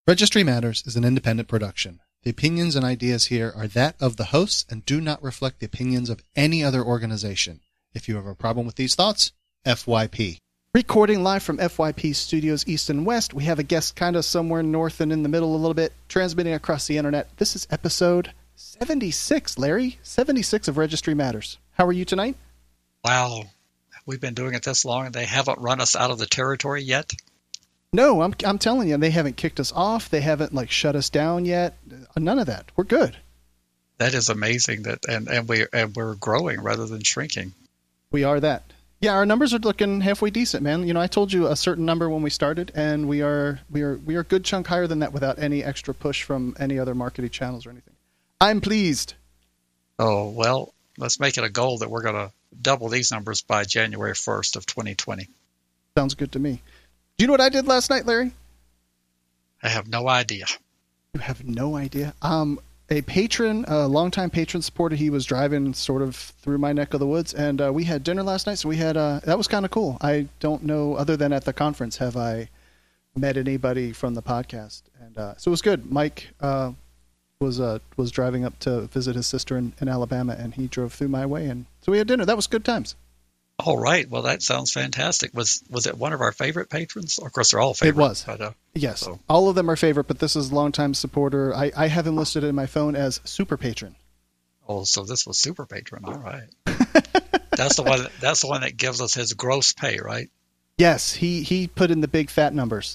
Registry Matters is an independent production. The opinions and ideas here are that of the hosts and do not reflect the opinions of any other organization. If you have a problem with these thoughts, FYP. Recording live from FYP Studios East and West, we have a guest kind of somewhere north and in the middle a little bit, transmitting across the internet. This is episode 76, Larry. 76 of Registry Matters. How are you tonight? Wow. We've been doing it this long and they haven't run us out of the territory yet? No, I'm telling you, they haven't kicked us off. They haven't shut us down yet. None of that. We're good. That is amazing that and we're growing rather than shrinking. We are that. Yeah, our numbers are looking halfway decent, man. You know, I told you a certain number when we started, and we are a good chunk higher than that without any extra push from any other marketing channels or anything. I'm pleased. Oh, well, let's make it a goal that we're going to double these numbers by January 1st of 2020. Sounds good to me. Do you know what I did last night, Larry? I have no idea. You have no idea? A patron, a longtime patron supporter, he was driving sort of through my neck of the woods, and we had dinner last night, so we had, that was kind of cool. I don't know, other than at the conference, have I met anybody from the podcast. And so it was good. Mike was driving up to visit his sister in Alabama, and he drove through my way, and so we had dinner. That was good times. All right. Well, that sounds fantastic. Was it one of our favorite patrons? Of course, they're all favorite. It was. But, yes. So. All of them are favorite, but this is longtime supporter. I have him listed in my phone as super patron. Oh, so this was super patron. All right. That's the one that gives us his gross pay, right? Yes. He put in the big fat numbers.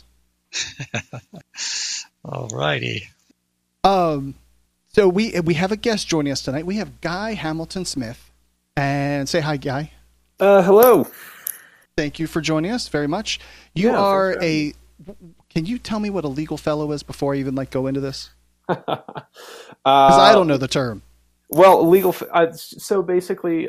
All righty. So we have a guest joining us tonight. We have Guy Hamilton Smith. And say hi, Guy. Hello. Thank you for joining us very much. You are can you tell me what a legal fellow is before I even go into this? Because I don't know the term. Well, so basically,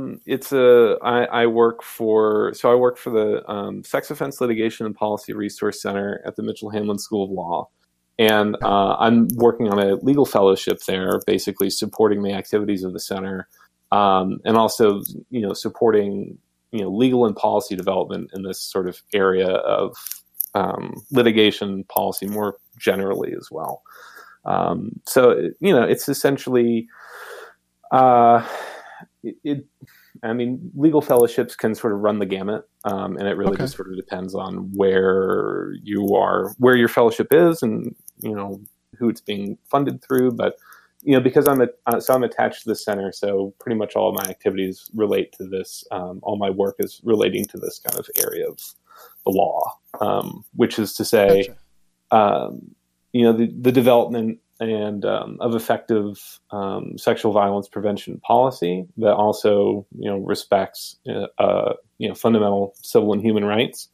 I work for the Sex Offense Litigation and Policy Resource Center at the Mitchell Hamlin School of Law. And I'm working on a legal fellowship there, basically supporting the activities of the center. And also, supporting, legal and policy development in this sort of area of litigation policy more generally as well. So, it's essentially, legal fellowships can sort of run the gamut, and it really just sort of depends on where you are, where your fellowship is, and who it's being funded through, but. Because I'm attached to the center, so pretty much all of my activities relate to this. All my work is relating to this kind of area of the law, which is to say, the development and of effective sexual violence prevention policy that also respects fundamental civil and human rights,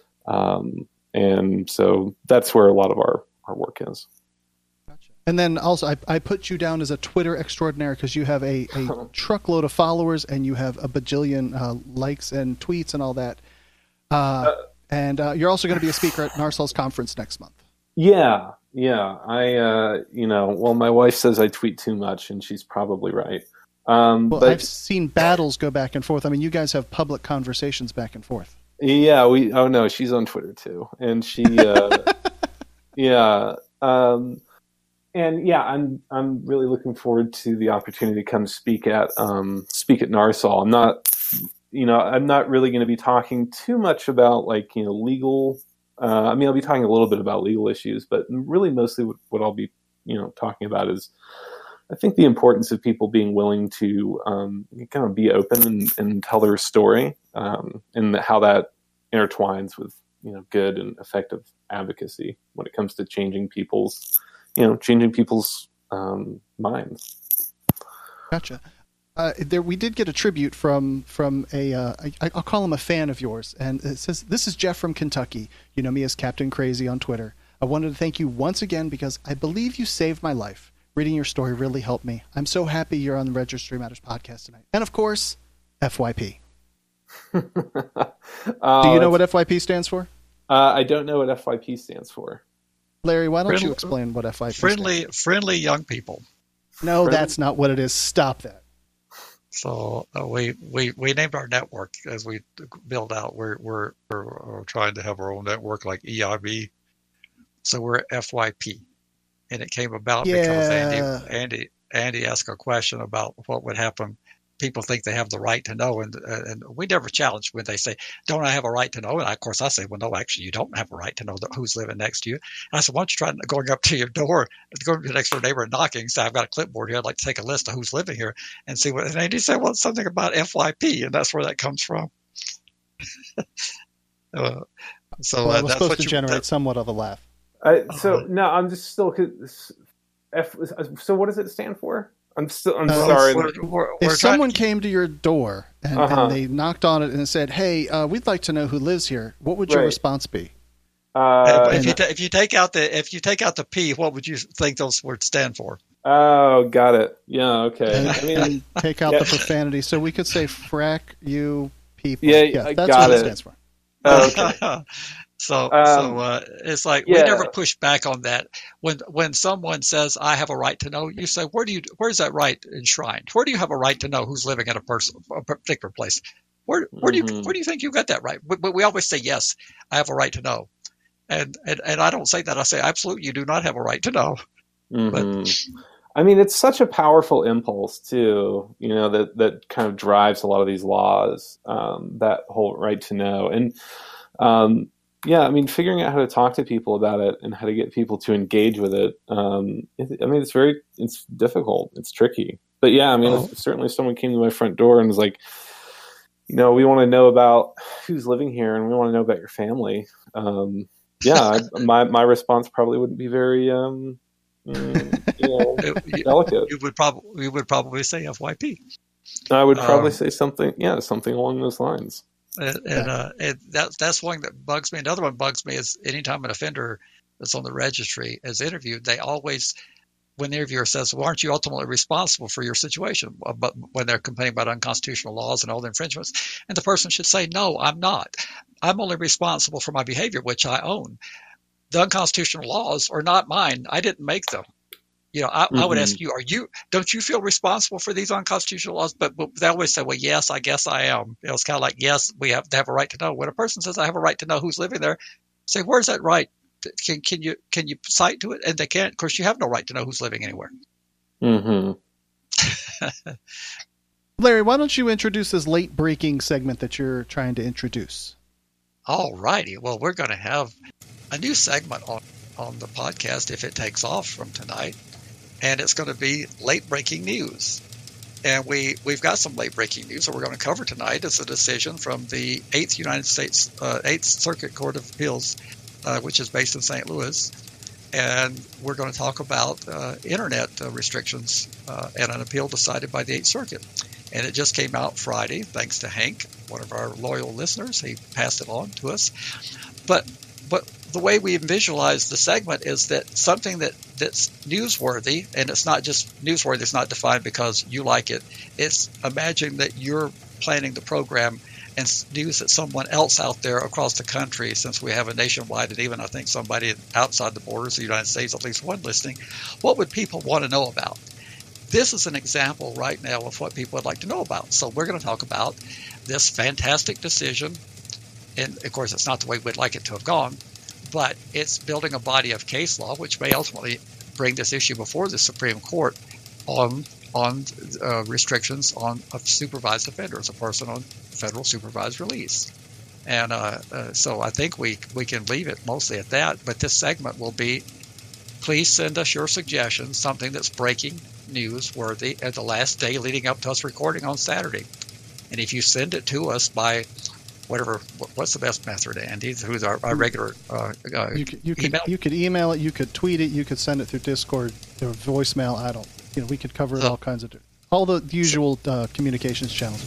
and so that's where a lot of our work is. And then also, I put you down as a Twitter extraordinaire because you have a truckload of followers and you have a bajillion likes and tweets and all that. And you're also going to be a speaker at NARSOL's conference next month. Yeah. Well, my wife says I tweet too much, and she's probably right. But I've seen battles go back and forth. I mean, you guys have public conversations back and forth. Yeah. Oh no, she's on Twitter too, and she. Yeah. And yeah, I'm really looking forward to the opportunity to come speak at NARSOL. I'm not really going to be talking too much about legal. I'll be talking a little bit about legal issues, but really mostly what I'll be talking about is I think the importance of people being willing to kind of be open and tell their story, and how that intertwines with good and effective advocacy when it comes to changing people's minds. Gotcha. We did get a tribute from I'll call him a fan of yours, and it says, "This is Jeff from Kentucky. You know me as Captain Crazy on Twitter. I wanted to thank you once again because I believe you saved my life. Reading your story really helped me. I'm so happy you're on the Registry Matters podcast tonight. And of course, FYP." Do you know what FYP stands for? I don't know what FYP stands for. Larry, why don't you explain what FYP stands for? Friendly young people. No, that's not what it is. Stop that. So we named our network as we build out. We're trying to have our own network like EIB. so we're FYP. And it came about Yeah. because Andy asked a question about what would happen. People think they have the right to know, and we never challenge when they say, "Don't I have a right to know?" And of course, I say, "Well, no, actually, you don't have a right to know who's living next to you." And I said, "Why don't you try going up to your door, going to the next door neighbor and knocking? Say, I've got a clipboard here. I'd like to take a list of who's living here and see what." And Andy said, "Well, it's something about FYP, and that's where that comes from." Well, it was supposed to generate somewhat of a laugh. No, I'm just still. So what does it stand for? I'm sorry. If someone came to your door and they knocked on it and said, "Hey, we'd like to know who lives here," what would your response be? If you take out the P, what would you think those words stand for? Oh, got it. Yeah, okay. And take out the profanity, so we could say "frack you people." Yeah, that's what it stands for. Okay. So it's like we never push back on that. When someone says, "I have a right to know," you say, "Where's that right enshrined? Where do you have a right to know who's living at a particular place? Where do you think you got that right?" But we always say, "Yes, I have a right to know," and I don't say that. I say, "Absolutely, you do not have a right to know." Mm-hmm. But, I mean, it's such a powerful impulse too. That kind of drives a lot of these laws. That whole right to know, and yeah, I mean, figuring out how to talk to people about it and how to get people to engage with it. It's difficult. It's tricky. But yeah, I mean, if certainly someone came to my front door and was like, we want to know about who's living here and we want to know about your family. My response probably wouldn't be very, delicate. You would probably say FYP. I would probably say something along those lines. And that's one that bugs me. Another one bugs me is anytime an offender that's on the registry is interviewed, they always, when the interviewer says, "Well, aren't you ultimately responsible for your situation?" But when they're complaining about unconstitutional laws and all the infringements, and the person should say, "No, I'm not. I'm only responsible for my behavior, which I own. The unconstitutional laws are not mine. I didn't make them." I would ask you, don't you feel responsible for these unconstitutional laws? But they always say, "Well, yes, I guess I am." It's kind of like, yes, we have to have a right to know. When a person says, "I have a right to know who's living there," say, "Where's that right? Can you cite to it?" And they can't. Of course, you have no right to know who's living anywhere. Mm-hmm. Larry, why don't you introduce this late breaking segment that you're trying to introduce? All righty. Well, we're going to have a new segment on the podcast if it takes off from tonight. And it's going to be late breaking news. And we've got some late breaking news that we're going to cover tonight. It's a decision from the 8th Circuit Court of Appeals, which is based in St. Louis. And we're going to talk about internet restrictions and an appeal decided by the 8th Circuit. And it just came out Friday, thanks to Hank, one of our loyal listeners. He passed it on to us. But the way we visualize the segment is that something that's newsworthy, and it's not just newsworthy, it's not defined because you like it. It's imagine that you're planning the program and news that someone else out there across the country, since we have a nationwide and even I think somebody outside the borders of the United States, at least one listening, what would people want to know about? This is an example right now of what people would like to know about. So we're going to talk about this fantastic decision. And of course, it's not the way we'd like it to have gone, but it's building a body of case law, which may ultimately bring this issue before the Supreme Court on restrictions on a supervised offender as a person on federal supervised release. And so I think we can leave it mostly at that. But this segment will be, please send us your suggestions, something that's breaking news worthy at the last day leading up to us recording on Saturday. And if you send it to us by what's the best method, Andy? Who's our regular email? You could email it, you could tweet it, you could send it through Discord or voicemail. We could cover it all the usual communications channels.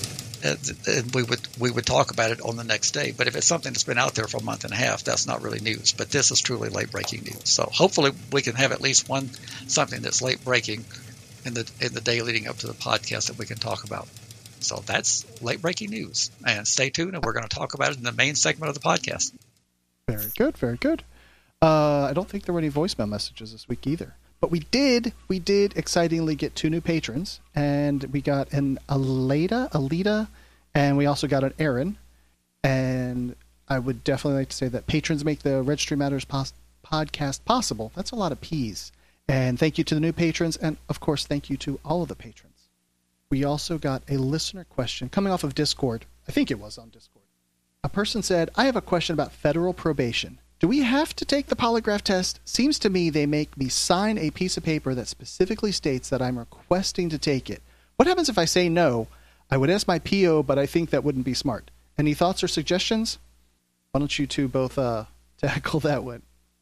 And we would talk about it on the next day. But if it's something that's been out there for a month and a half, that's not really news. But this is truly late breaking news. So hopefully we can have at least something that's late breaking in the day leading up to the podcast that we can talk about. So that's late breaking news. And stay tuned, and we're going to talk about it in the main segment of the podcast. Very good, very good. I don't think there were any voicemail messages this week either. But we did excitingly get 2 new patrons, and we got an Alita, and we also got an Aaron. And I would definitely like to say that patrons make the Registry Matters podcast possible. That's a lot of P's. And thank you to the new patrons, and of course, thank you to all of the patrons. We also got a listener question coming off of Discord. I think it was on Discord. A person said, I have a question about federal probation. Do we have to take the polygraph test? Seems to me they make me sign a piece of paper that specifically states that I'm requesting to take it. What happens if I say no? I would ask my PO, but I think that wouldn't be smart. Any thoughts or suggestions? Why don't you two both tackle that one?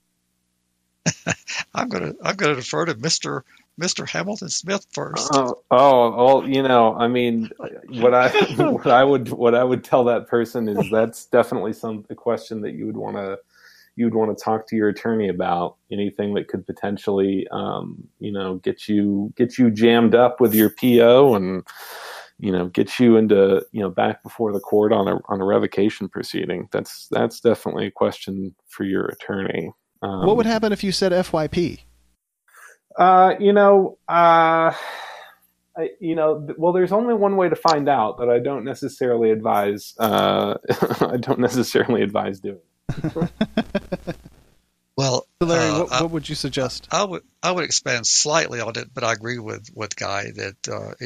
I'm gonna defer to Mr. Hamilton Smith first. Well, I mean, what I would tell that person is that's definitely a question that you would want to talk to your attorney about. Anything that could potentially get you jammed up with your PO and get you into back before the court on a revocation proceeding. That's definitely a question for your attorney. What would happen if you said FYP? Well, there's only one way to find out, but I don't necessarily advise. I don't necessarily advise doing. Well, so Larry, what would you suggest? I would expand slightly on it, but I agree with Guy that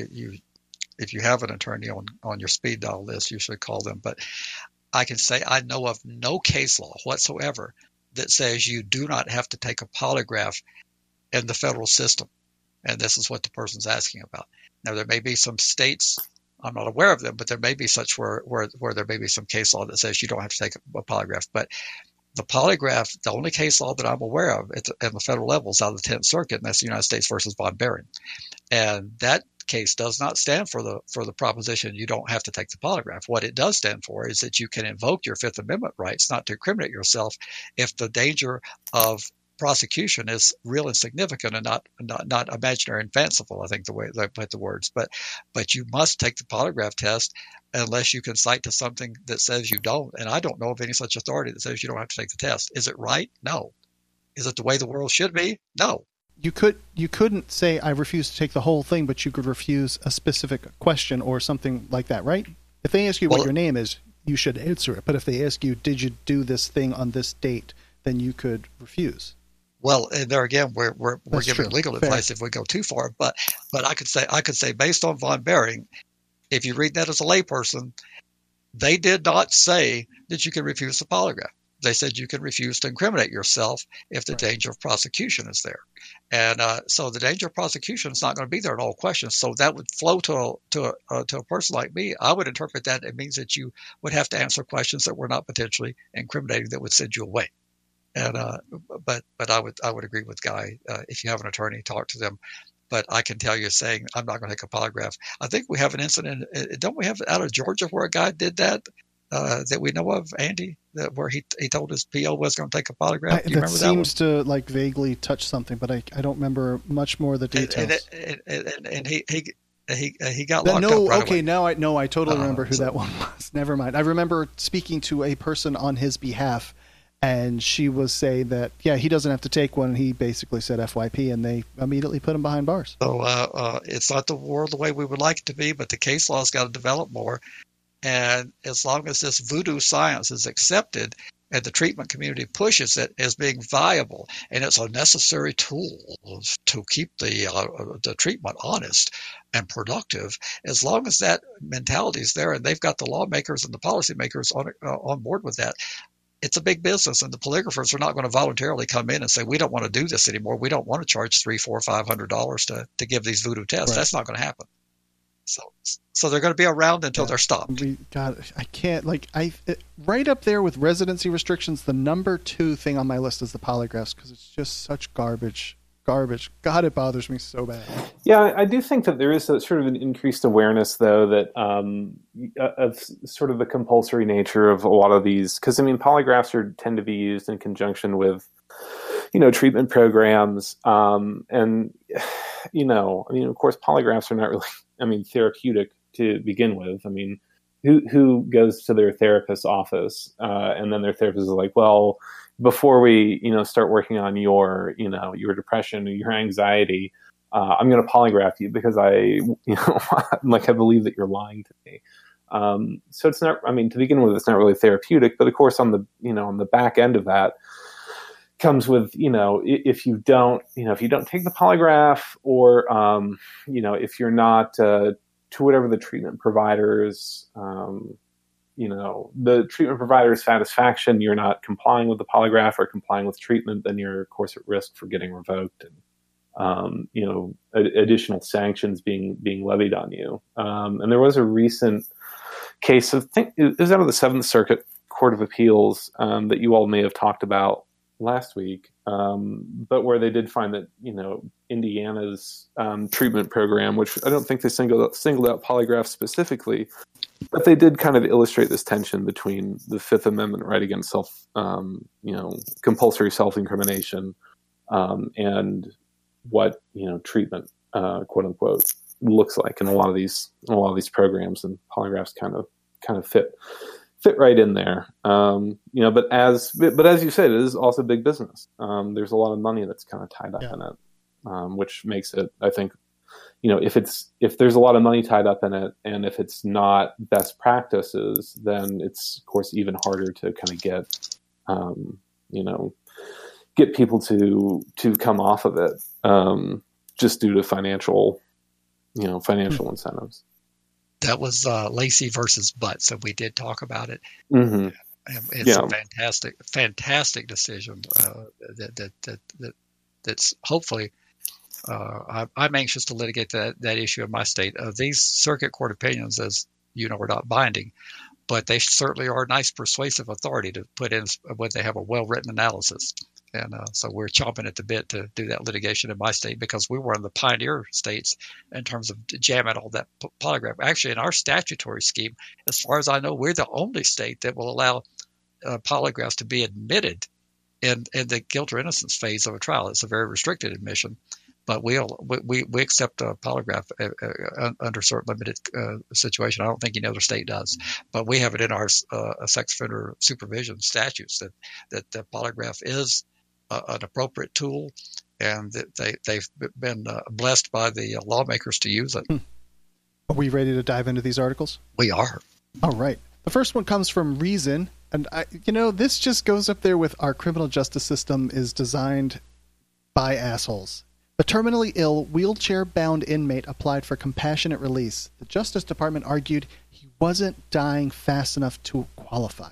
if you have an attorney on your speed dial list, you should call them. But I can say I know of no case law whatsoever that says you do not have to take a polygraph in the federal system. And this is what the person's asking about. Now, there may be some states, I'm not aware of them, but there may be such where there may be some case law that says you don't have to take a polygraph. But the polygraph, the only case law that I'm aware of at the federal level is out of the 10th Circuit, and that's the United States versus Von Behring. And that case does not stand for the proposition you don't have to take the polygraph. What it does stand for is that you can invoke your Fifth Amendment rights not to incriminate yourself if the danger of prosecution is real and significant and not imaginary and fanciful, I think the way they put the words. But you must take the polygraph test unless you can cite to something that says you don't. And I don't know of any such authority that says you don't have to take the test. Is it right? No. Is it the way the world should be? No. You couldn't say I refuse to take the whole thing, but you could refuse a specific question or something like that, right? If they ask you what your name is, you should answer it. But if they ask you, did you do this thing on this date, then you could refuse. Well, and there again, we're giving legal Fair. advice if we go too far. But I could say based on Von Behring, if you read that as a layperson, they did not say that you can refuse the polygraph. They said you can refuse to incriminate yourself if the danger of prosecution is there. And so the danger of prosecution is not going to be there in all questions. So that would flow to a person like me. I would interpret that it means that you would have to answer questions that were not potentially incriminating that would send you away. And but I would agree with Guy. If you have an attorney, talk to them. But I can tell you, saying I'm not going to take a polygraph. I think we have an incident. Don't we have out of Georgia where a guy did that? That we know of, Andy, where he told his PO was going to take a polygraph. Do you remember that one? Seems to like vaguely touch something, but I don't remember much more of the details. And he got locked up right away. Now I totally remember who that one was. Never mind. I remember speaking to a person on his behalf, and she was saying that, he doesn't have to take one. He basically said FYP, and they immediately put him behind bars. So it's not the world the way we would like it to be, but the case law's got to develop more. And as long as this voodoo science is accepted and the treatment community pushes it as being viable, and it's a necessary tool to keep the treatment honest and productive, as long as that mentality is there and they've got the lawmakers and the policymakers on board with that, it's a big business, and the polygraphers are not going to voluntarily come in and say, we don't want to do this anymore. We don't want to charge $300, $400, $500 to give these voodoo tests. Right. That's not going to happen. So they're going to be around until they're stopped. I can't, right up there with residency restrictions, the number 2 thing on my list is the polygraphs, because it's just such garbage. God, it bothers me so bad. Yeah, I do think that there is a sort of an increased awareness, though, that of sort of the compulsory nature of a lot of these, because polygraphs tend to be used in conjunction with treatment programs, and of course, polygraphs are not really, therapeutic to begin with. Who goes to their therapist's office, and then their therapist is like, well, before we, start working on your depression or your anxiety, I'm going to polygraph you because I believe that you're lying to me. So it's not, to begin with, it's not really therapeutic, but of course on the back end of that, comes with, if you don't take the polygraph, or, if you're not, to whatever the treatment providers, the treatment provider's satisfaction, you're not complying with the polygraph or complying with treatment, then you're of course at risk for getting revoked and, additional sanctions being levied on you. And there was a recent case of, I think it was out of the Seventh Circuit Court of Appeals, that you all may have talked about last week, but where they did find that, Indiana's treatment program, which I don't think they singled out polygraph specifically, but they did kind of illustrate this tension between the Fifth Amendment right against compulsory self-incrimination, and what, treatment, quote unquote, looks like in a lot of these programs, and polygraphs kind of fit right in there. But as you said, it is also big business. There's a lot of money that's kind of tied up in it, which makes it, I think, if there's a lot of money tied up in it, and if it's not best practices, then it's of course even harder to kind of get people to come off of it, just due to financial incentives. That was Lacey versus Butts, and we did talk about it. Mm-hmm. It's a fantastic decision that's hopefully. I'm anxious to litigate that issue in my state. These circuit court opinions, as you know, are not binding, but they certainly are a nice persuasive authority to put in when they have a well-written analysis. And so we're chomping at the bit to do that litigation in my state, because we were one of the pioneer states in terms of jamming all that polygraph. Actually, in our statutory scheme, as far as I know, we're the only state that will allow polygraphs to be admitted in the guilt or innocence phase of a trial. It's a very restricted admission, but we accept a polygraph under certain limited situation. I don't think any other state does, but we have it in our sex offender supervision statutes that the polygraph is an appropriate tool, and that they've been blessed by the lawmakers to use it. Are we ready to dive into these articles? We are. All right. The first one comes from Reason, and this just goes up there with our criminal justice system is designed by assholes. A terminally ill, wheelchair-bound inmate applied for compassionate release. The Justice Department argued he wasn't dying fast enough to qualify.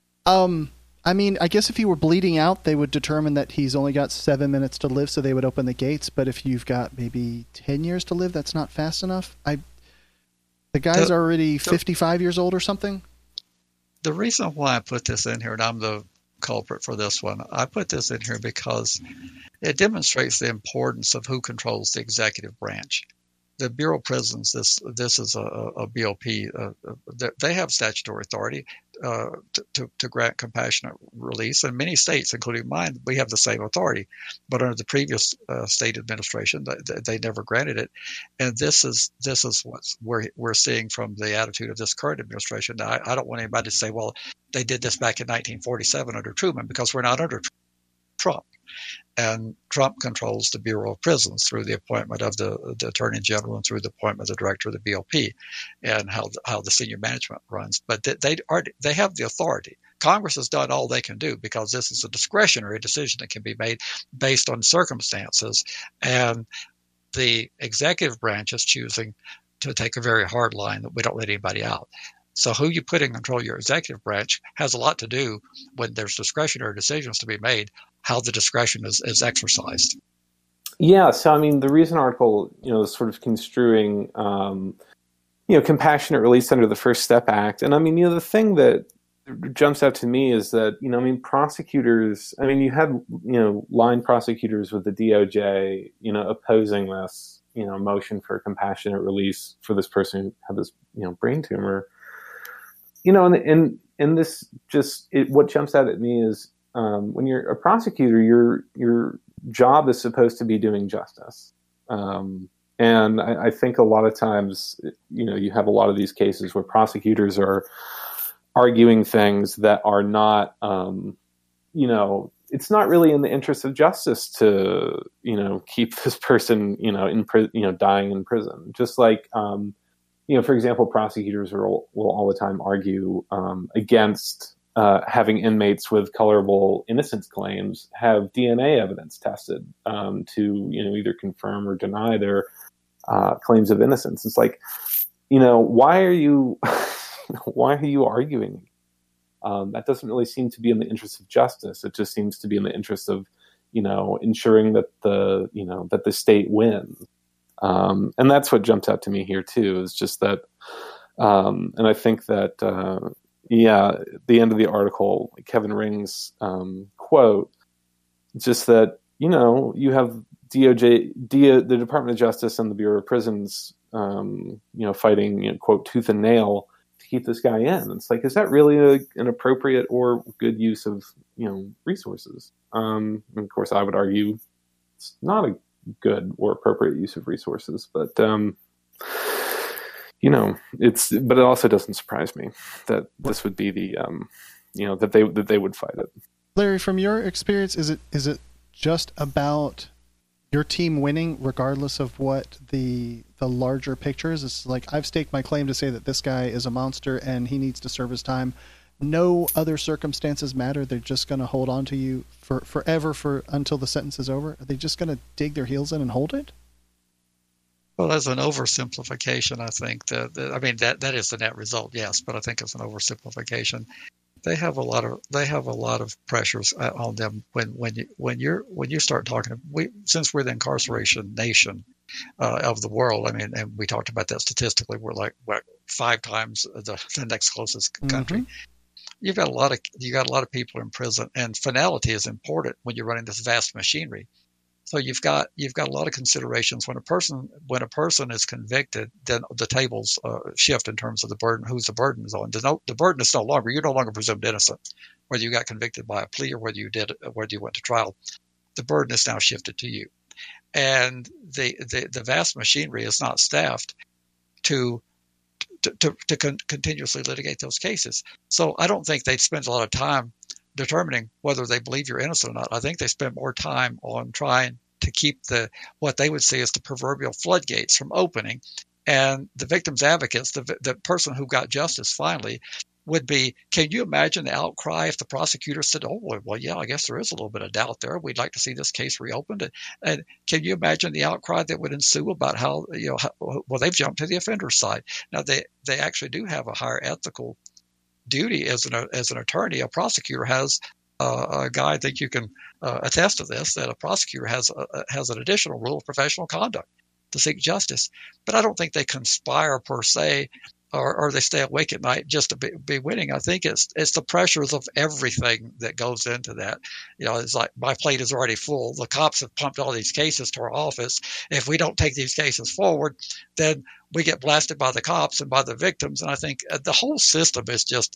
I guess if he were bleeding out, they would determine that he's only got 7 minutes to live, so they would open the gates. But if you've got maybe 10 years to live, that's not fast enough. The guy's already 55 years old or something. The reason why I put this in here, and I'm the culprit for this one, I put this in here because it demonstrates the importance of who controls the executive branch. The Bureau of Prisons, this is a BOP. They have statutory authority to grant compassionate release. In many states, including mine, we have the same authority. But under the previous state administration, they never granted it. And this is what we're seeing from the attitude of this current administration. Now, I don't want anybody to say, well, they did this back in 1947 under Truman, because we're not under Trump. And Trump controls the Bureau of Prisons through the appointment of the Attorney General and through the appointment of the Director of the BOP, and how the senior management runs. But they have the authority. Congress has done all they can do, because this is a discretionary decision that can be made based on circumstances. And the executive branch is choosing to take a very hard line that we don't let anybody out. So who you put in control of your executive branch has a lot to do when there's discretionary decisions to be made, how the discretion is exercised. Yeah, so the Reason article, is sort of construing, compassionate release under the First Step Act. And the thing that jumps out to me is that, prosecutors, you had, line prosecutors with the DOJ, opposing this, motion for compassionate release for this person who had this, brain tumor. And this what jumps out at me is, when you're a prosecutor, your job is supposed to be doing justice. And I think a lot of times, you have a lot of these cases where prosecutors are arguing things that are not, it's not really in the interest of justice to, keep this person, dying in prison. Just like, for example, prosecutors will all the time argue against having inmates with colorable innocence claims have DNA evidence tested to either confirm or deny their claims of innocence. It's like, why are you arguing? That doesn't really seem to be in the interest of justice. It just seems to be in the interest of ensuring that the state wins. And that's what jumps out to me here too, is just that. And I think that, at the end of the article, Kevin Ring's quote, just that, you have DOJ, the Department of Justice and the Bureau of Prisons, fighting, quote, tooth and nail to keep this guy in. It's like, is that really an appropriate or good use of, resources? And of course, I would argue it's not a good or appropriate use of resources, but but it also doesn't surprise me that this would be the that they would fight it. Larry, from your experience, is it just about your team winning regardless of what the larger picture is? It's like, I've staked my claim to say that this guy is a monster and he needs to serve his time. No other circumstances matter. They're just going to hold on to you forever until the sentence is over. Are they just going to dig their heels in and hold it? Well, as an oversimplification, I think that is the net result, yes. But I think it's an oversimplification. They have a lot of pressures on them when you start talking. Since we're the incarceration nation of the world, and we talked about that statistically, we're like 5 times the next closest country. Mm-hmm. You got a lot of people in prison, and finality is important when you're running this vast machinery. So you've got a lot of considerations when a person is convicted. Then the tables shift in terms of the burden. Whose the burden is on? The burden is you're no longer presumed innocent, whether you got convicted by a plea or whether you went to trial. The burden is now shifted to you, and the vast machinery is not staffed to continuously litigate those cases. So I don't think they'd spend a lot of time determining whether they believe you're innocent or not. I think they spend more time on trying to keep what they would see as the proverbial floodgates from opening. And the victim's advocates, the person who got justice finally, would be, can you imagine the outcry if the prosecutor said, oh, well, yeah, I guess there is a little bit of doubt there. We'd like to see this case reopened. And can you imagine the outcry that would ensue about how they've jumped to the offender's side. Now, they actually do have a higher ethical duty as an attorney. A prosecutor has a guy, I think you can attest to this, that a prosecutor has an additional rule of professional conduct to seek justice. But I don't think they conspire per se, or they stay awake at night just to be winning. I think it's the pressures of everything that goes into that. It's like, my plate is already full. The cops have pumped all these cases to our office. If we don't take these cases forward, then we get blasted by the cops and by the victims. And I think the whole system is just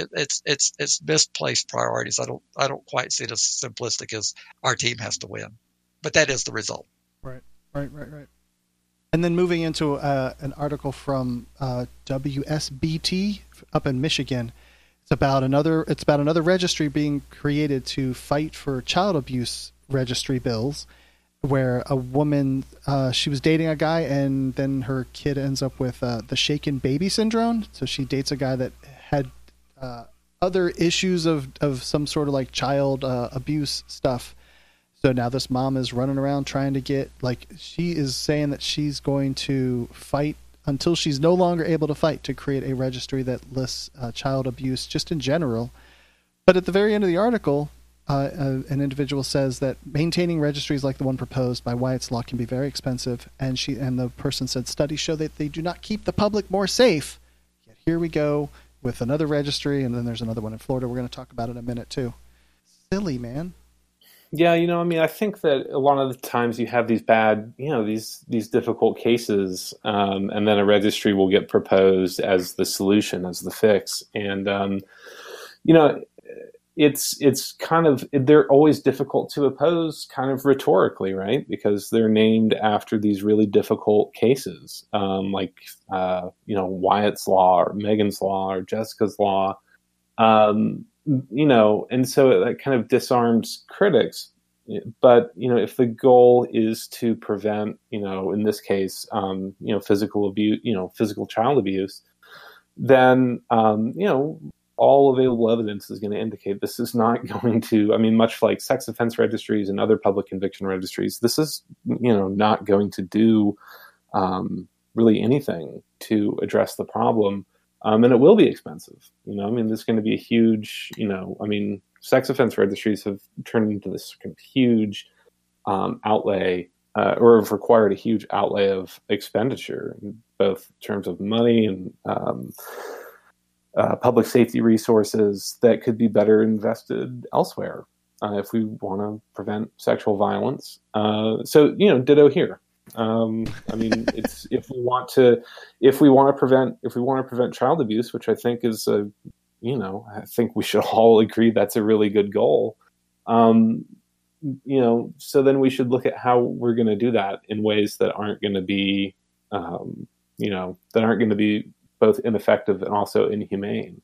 it's misplaced priorities. I don't quite see it as simplistic as our team has to win, but that is the result. Right. And then moving into an article from WSBT up in Michigan, it's about another registry being created to fight for child abuse registry bills, where a woman she was dating a guy and then her kid ends up with the shaken baby syndrome. So she dates a guy that had other issues of some sort of like child abuse stuff. So now this mom is running around trying to get, she is saying that she's going to fight until she's no longer able to fight to create a registry that lists child abuse just in general. But at the very end of the article, an individual says that maintaining registries like the one proposed by Wyatt's Law can be very expensive. And the person said studies show that they do not keep the public more safe. Yet here we go with another registry, and then there's another one in Florida. We're going to talk about it in a minute too. Silly, man. Yeah, I think that a lot of the times you have these bad, these difficult cases, and then a registry will get proposed as the solution, as the fix. And, it's kind of, they're always difficult to oppose kind of rhetorically, right? Because they're named after these really difficult cases, Wyatt's Law or Megan's Law or Jessica's Law. And so that kind of disarms critics. But, if the goal is to prevent, in this case, physical abuse, physical child abuse, then, all available evidence is going to indicate this is not going to, I mean, much like sex offense registries and other public conviction registries, this is, not going to do really anything to address the problem. And it will be expensive. There's going to be a huge, sex offense registries have turned into this kind of huge outlay, or have required a huge outlay of expenditure, both in terms of money and public safety resources that could be better invested elsewhere if we want to prevent sexual violence. So ditto here. It's if we want to prevent child abuse, which I think is I think we should all agree that's a really good goal. So then we should look at how we're going to do that in ways that aren't going to be, both ineffective and also inhumane.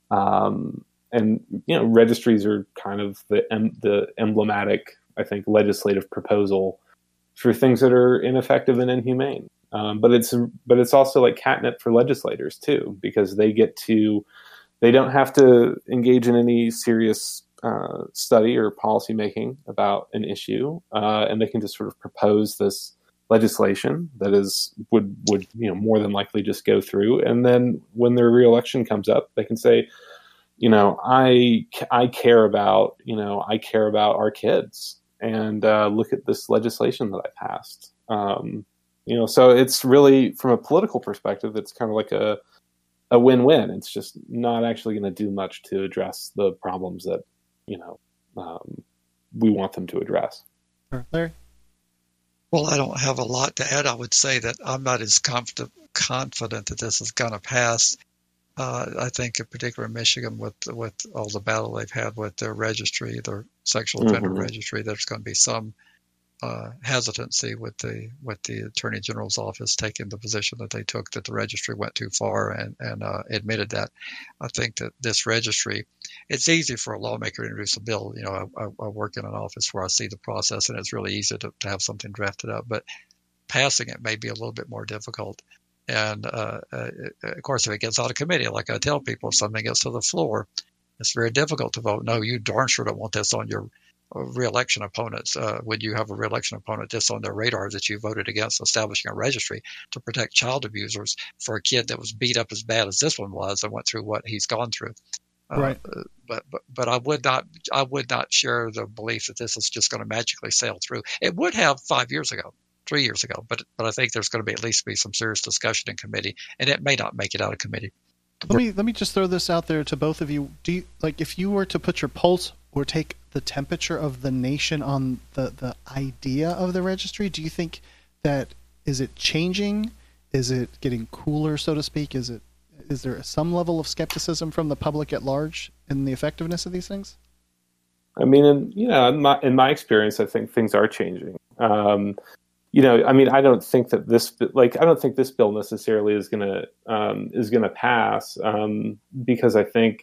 Registries are kind of the emblematic, I think, legislative proposal for things that are ineffective and inhumane. But it's also like catnip for legislators too, because they don't have to engage in any serious study or policy making about an issue, and they can just sort of propose this legislation that would more than likely just go through, and then when their reelection comes up, they can say, I care about our kids, and look at this legislation that I passed. So it's really, from a political perspective, it's kind of like a win-win. It's just not actually going to do much to address the problems that we want them to address. Sure. Larry? Well, I don't have a lot to add. I would say that I'm not as confident that this is going to pass. I think, in particular, in Michigan, with all the battle they've had with their registry, their sexual offender registry, there's going to be some hesitancy with the Attorney General's office taking the position that they took, that the registry went too far, and admitted that. I think that this registry, it's easy for a lawmaker to introduce a bill. I work in an office where I see the process, and it's really easy to have something drafted up, but passing it may be a little bit more difficult. And of course, if it gets out of committee, like I tell people, if something gets to the floor, it's very difficult to vote. No, you darn sure don't want this on your re-election opponents. When you have a re-election opponent just on their radar that you voted against establishing a registry to protect child abusers for a kid that was beat up as bad as this one was and went through what he's gone through. Right. But I would not share the belief that this is just going to magically sail through. It would have 5 years ago, 3 years ago, but I think there's going to be at least some serious discussion in committee, and it may not make it out of committee. Let me just throw this out there to both of you. Do you, if you were to put your pulse or take the temperature of the nation on the idea of the registry, do you think that, is it changing? Is it getting cooler, so to speak? Is there some level of skepticism from the public at large in the effectiveness of these things? I mean, in my experience, I think things are changing. I don't think that this bill necessarily is gonna pass, because I think,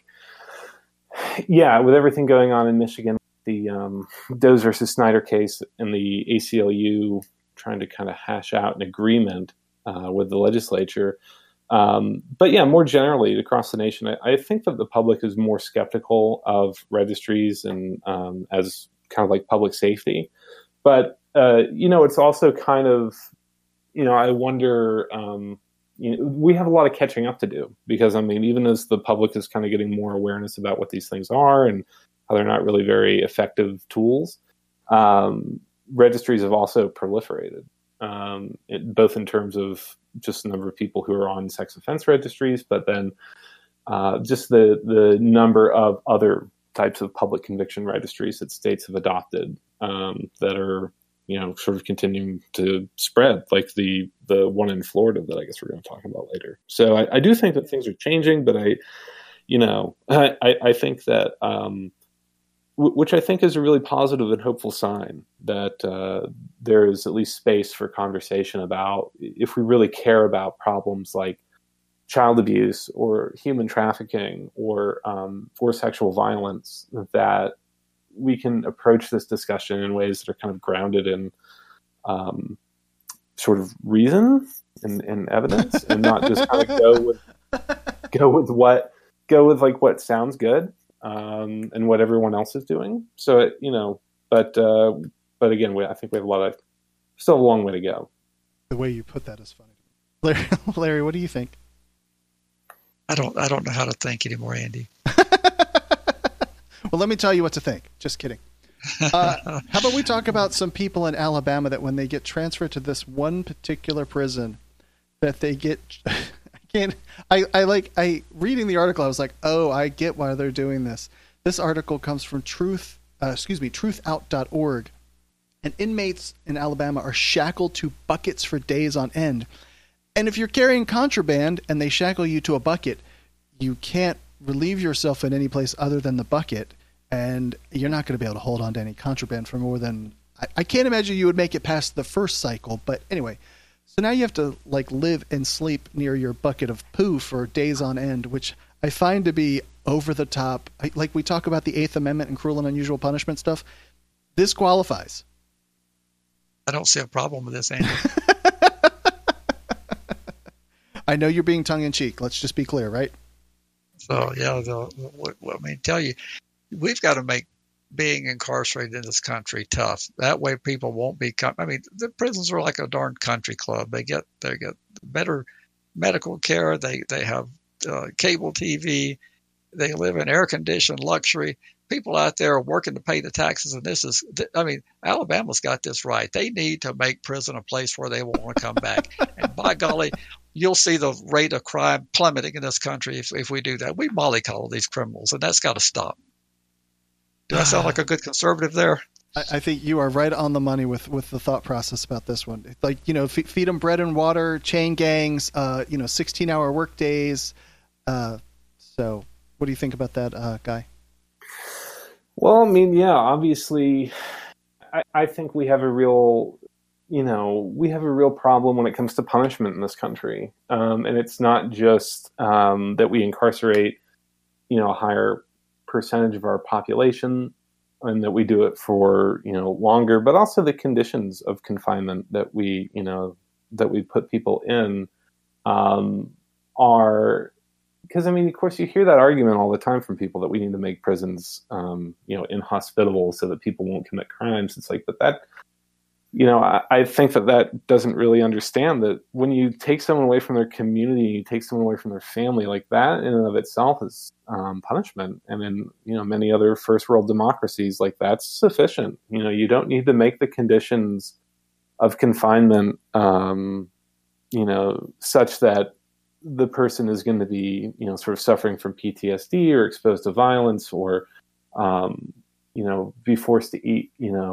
with everything going on in Michigan, the Doe versus Snyder case and the ACLU trying to kind of hash out an agreement with the legislature. But more generally across the nation, I think that the public is more skeptical of registries and as kind of like public safety. But, it's also kind of, I wonder, we have a lot of catching up to do, because, even as the public is kind of getting more awareness about what these things are and how they're not really very effective tools, registries have also proliferated, both in terms of just the number of people who are on sex offense registries, but then just the number of other types of public conviction registries that states have adopted that are, sort of continuing to spread, like the one in Florida that I guess we're going to talk about later. So I do think that things are changing, but I think that, which I think is a really positive and hopeful sign, that there is at least space for conversation about, if we really care about problems like child abuse or human trafficking or sexual violence, that we can approach this discussion in ways that are kind of grounded in sort of reason and evidence, and not just kind of go with what go with like what sounds good, and what everyone else is doing. So it, but again, I think we have still a long way to go. The way you put that is funny. Larry, what do you think? I don't know how to think anymore, Andy. Well, let me tell you what to think. Just kidding. How about we talk about some people in Alabama that when they get transferred to this one particular prison, that they get. I reading the article, I was like, oh, I get why they're doing this. This article comes from truthout.org. And inmates in Alabama are shackled to buckets for days on end. And if you're carrying contraband and they shackle you to a bucket, you can't relieve yourself in any place other than the bucket. And you're not going to be able to hold on to any contraband for more than... I can't imagine you would make it past the first cycle. But anyway, so now you have to like live and sleep near your bucket of poo for days on end, which I find to be over the top. Like we talk about the Eighth Amendment and cruel and unusual punishment stuff. This qualifies. I don't see a problem with this, Andy. I know you're being tongue-in-cheek. Let's just be clear, right? So, yeah, tell you, we've got to make being incarcerated in this country tough. That way people won't be... the prisons are like a darn country club. They get better medical care. They have cable TV. They live in air-conditioned luxury. People out there are working to pay the taxes, and Alabama's got this right. They need to make prison a place where they want to come back. And by golly, you'll see the rate of crime plummeting in this country if we do that. We mollycoddle these criminals, and that's got to stop. Do I sound like a good conservative there? I think you are right on the money with the thought process about this one. Like, feed them bread and water, chain gangs, 16-hour work days. So what do you think about that, Guy? Well, obviously, I think we have a real problem when it comes to punishment in this country. And it's not just that we incarcerate, a higher percentage of our population and that we do it for, longer, but also the conditions of confinement that we put people in are... Because, of course, you hear that argument all the time from people that we need to make prisons, inhospitable so that people won't commit crimes. It's like, but that, I think that doesn't really understand that when you take someone away from their community, you take someone away from their family, like that in and of itself is punishment. And in, many other first world democracies, like that's sufficient. You don't need to make the conditions of confinement, such that the person is going to be, sort of suffering from PTSD or exposed to violence or, be forced to eat,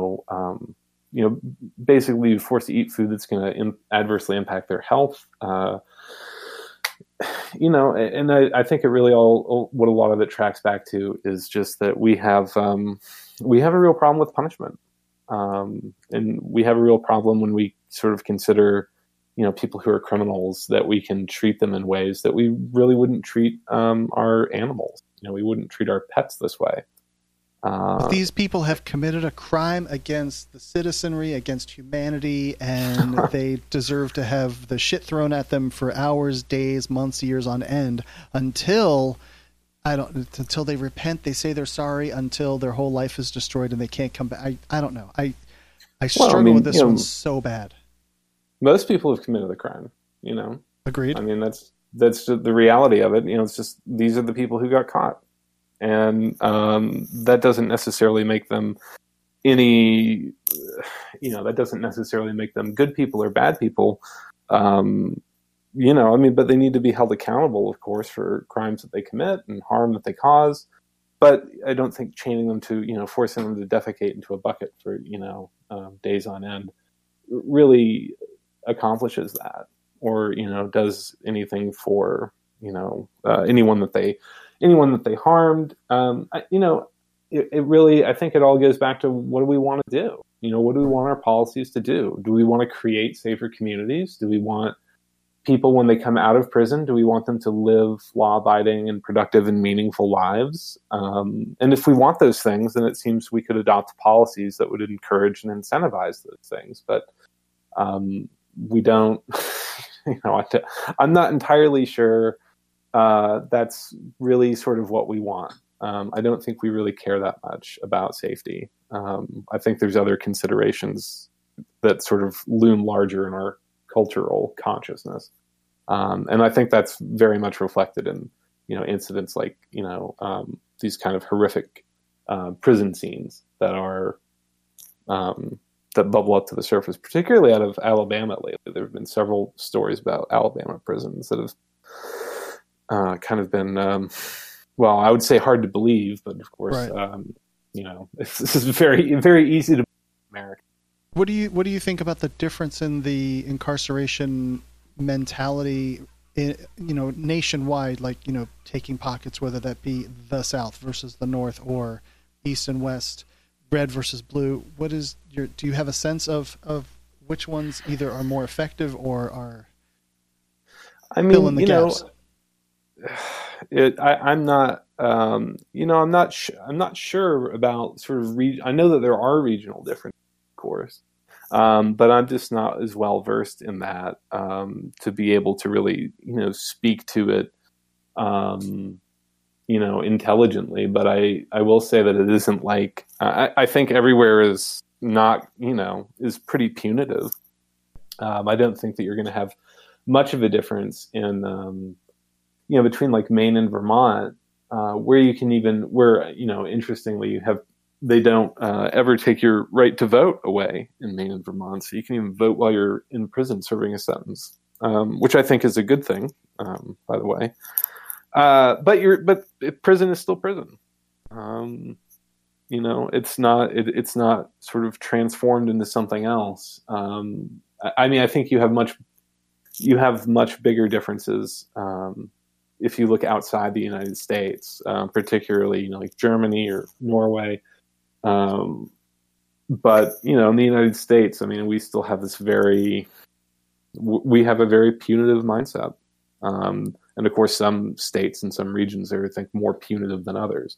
basically be forced to eat food that's going to adversely impact their health. And I think it really what a lot of it tracks back to is just that we have a real problem with punishment. And we have a real problem when we sort of consider people who are criminals, that we can treat them in ways that we really wouldn't treat our animals. We wouldn't treat our pets this way. These people have committed a crime against the citizenry, against humanity, and they deserve to have the shit thrown at them for hours, days, months, years on end until they repent, they say they're sorry, until their whole life is destroyed and they can't come back. I don't know. I struggle with this one so bad. Most people have committed a crime, Agreed. That's the reality of it. It's just, these are the people who got caught. And that doesn't necessarily make them that doesn't necessarily make them good people or bad people. But they need to be held accountable, of course, for crimes that they commit and harm that they cause. But I don't think chaining them to, forcing them to defecate into a bucket for, days on end really accomplishes that, or does anything for anyone that they harmed. It really, I think it all goes back to, what do we want to do? What do we want our policies to do? Do we want to create safer communities? Do we want people, when they come out of prison, do we want them to live law-abiding and productive and meaningful lives? And if we want those things, then it seems we could adopt policies that would encourage and incentivize those things. But we don't, I'm not entirely sure that's really sort of what we want. I don't think we really care that much about safety. I think there's other considerations that sort of loom larger in our cultural consciousness. And I think that's very much reflected in, incidents like, these kind of horrific prison scenes that are that bubble up to the surface, particularly out of Alabama lately. There have been several stories about Alabama prisons that have kind of been, I would say hard to believe, but of course, right. This is very, very easy to America. What do you think about the difference in the incarceration mentality, nationwide, like, taking pockets, whether that be the South versus the North or East and West, red versus blue? Do you have a sense of which ones either are more effective or are filling the gaps? I'm not sure about sort of I know that there are regional differences, of course, but I'm just not as well versed in that to be able to really speak to it intelligently. But I will say that it isn't like I think everywhere is not is pretty punitive. I don't think that you're going to have much of a difference in between like Maine and Vermont, where interestingly they don't ever take your right to vote away in Maine and Vermont, so you can even vote while you're in prison serving a sentence, which I think is a good thing, by the way. But prison is still prison. It's not sort of transformed into something else. I think you have much bigger differences if you look outside the United States, particularly like Germany or Norway. But in the United States, we still have we have a very punitive mindset. And of course, some states and some regions are, I think, more punitive than others.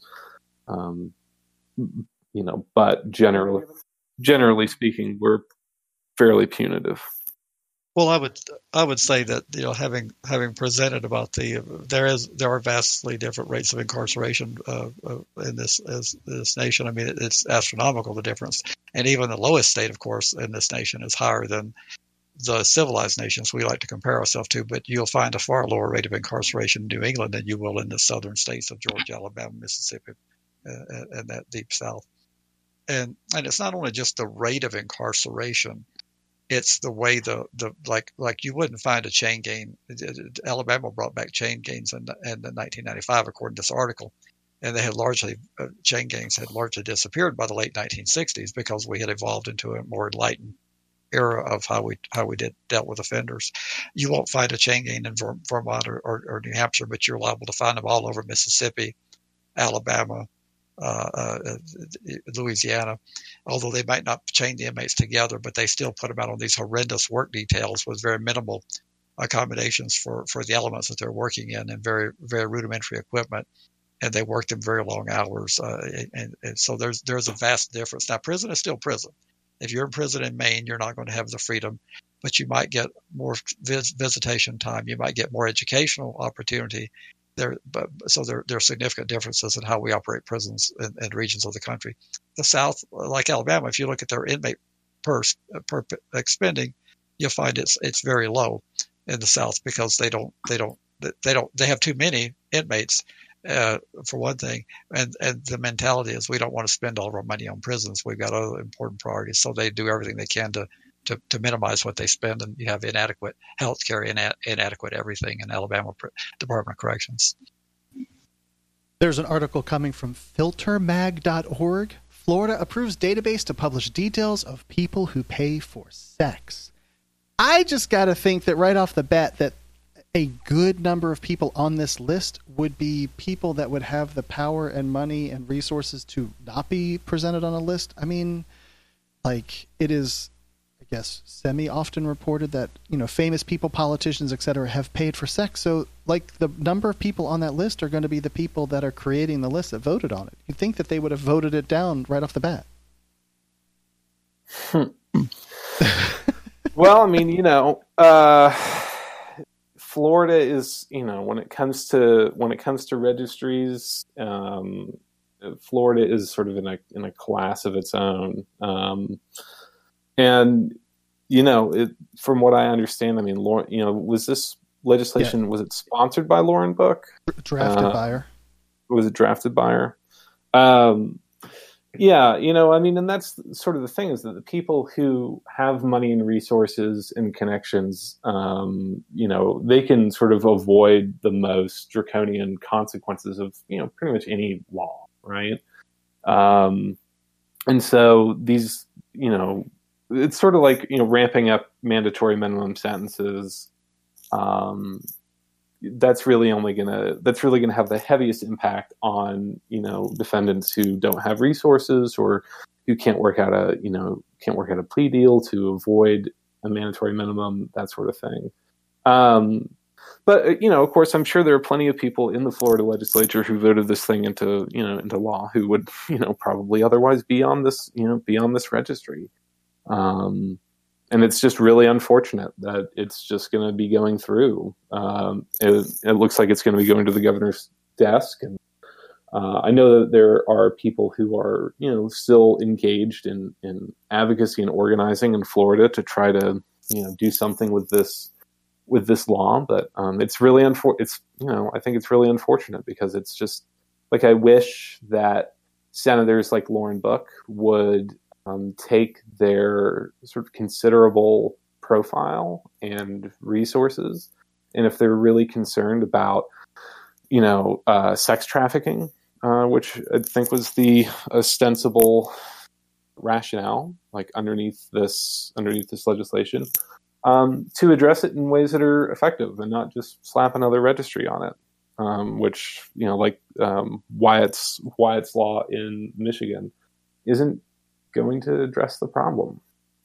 But generally speaking, we're fairly punitive. Well, I would say that having presented about there are vastly different rates of incarceration in this nation. It's astronomical, the difference, and even the lowest state, of course, in this nation is higher than the civilized nations we like to compare ourselves to. But you'll find a far lower rate of incarceration in New England than you will in the southern states of Georgia, Alabama, Mississippi, and that deep South. And it's not only just the rate of incarceration. It's the way like you wouldn't find a chain gang. Alabama brought back chain gangs in 1995, according to this article, and chain gangs had largely disappeared by the late 1960s because we had evolved into a more enlightened era of how we dealt with offenders. You won't find a chain gang in Vermont or New Hampshire, but you're liable to find them all over Mississippi, Alabama, Louisiana, although they might not chain the inmates together, but they still put them out on these horrendous work details with very minimal accommodations for the elements that they're working in and very, very rudimentary equipment. And they work them very long hours. And so there's a vast difference. Now, prison is still prison. If you're in prison in Maine, you're not going to have the freedom, but you might get more visitation time. You might get more educational opportunity. There are significant differences in how we operate prisons in regions of the country. The South, like Alabama, if you look at their inmate per expending, you'll find it's very low in the South because they have too many inmates, for one thing, and the mentality is we don't want to spend all of our money on prisons. We've got other important priorities, so they do everything they can to minimize what they spend, and you have inadequate health care, inadequate everything in Alabama Department of Corrections. There's an article coming from filtermag.org. Florida approves database to publish details of people who pay for sex. I just got to think that right off the bat that a good number of people on this list would be people that would have the power and money and resources to not be presented on a list. It is, I guess, semi-often reported that, famous people, politicians, etc., have paid for sex. So, the number of people on that list are going to be the people that are creating the list that voted on it. You'd think that they would have voted it down right off the bat. Well, Florida is, when it comes to registries, Florida is sort of in a class of its own. And from what I understand, I mean, Lauren, was this legislation, was it sponsored by Lauren Book? Drafted by her. Was it drafted by her? Yeah, I mean, and that's sort of the thing, is that the people who have money and resources and connections, they can sort of avoid the most draconian consequences of, pretty much any law, right? And so these, it's sort of like, ramping up mandatory minimum sentences. That's really gonna have the heaviest impact on, defendants who don't have resources or who can't work out a plea deal to avoid a mandatory minimum, that sort of thing. But of course, I'm sure there are plenty of people in the Florida legislature who voted this thing into law who would, probably otherwise be on this registry. And it's just really unfortunate that it's just going to be going through. It looks like it's going to be going to the governor's desk. And I know that there are people who are, still engaged in advocacy and organizing in Florida to try to, do something with this law. But it's really I think it's really unfortunate, because it's just like, I wish that senators like Lauren Book would take their sort of considerable profile and resources, and if they're really concerned about, sex trafficking, which I think was the ostensible rationale, like underneath this legislation, to address it in ways that are effective and not just slap another registry on it, which like Wyatt's law in Michigan isn't going to address the problem.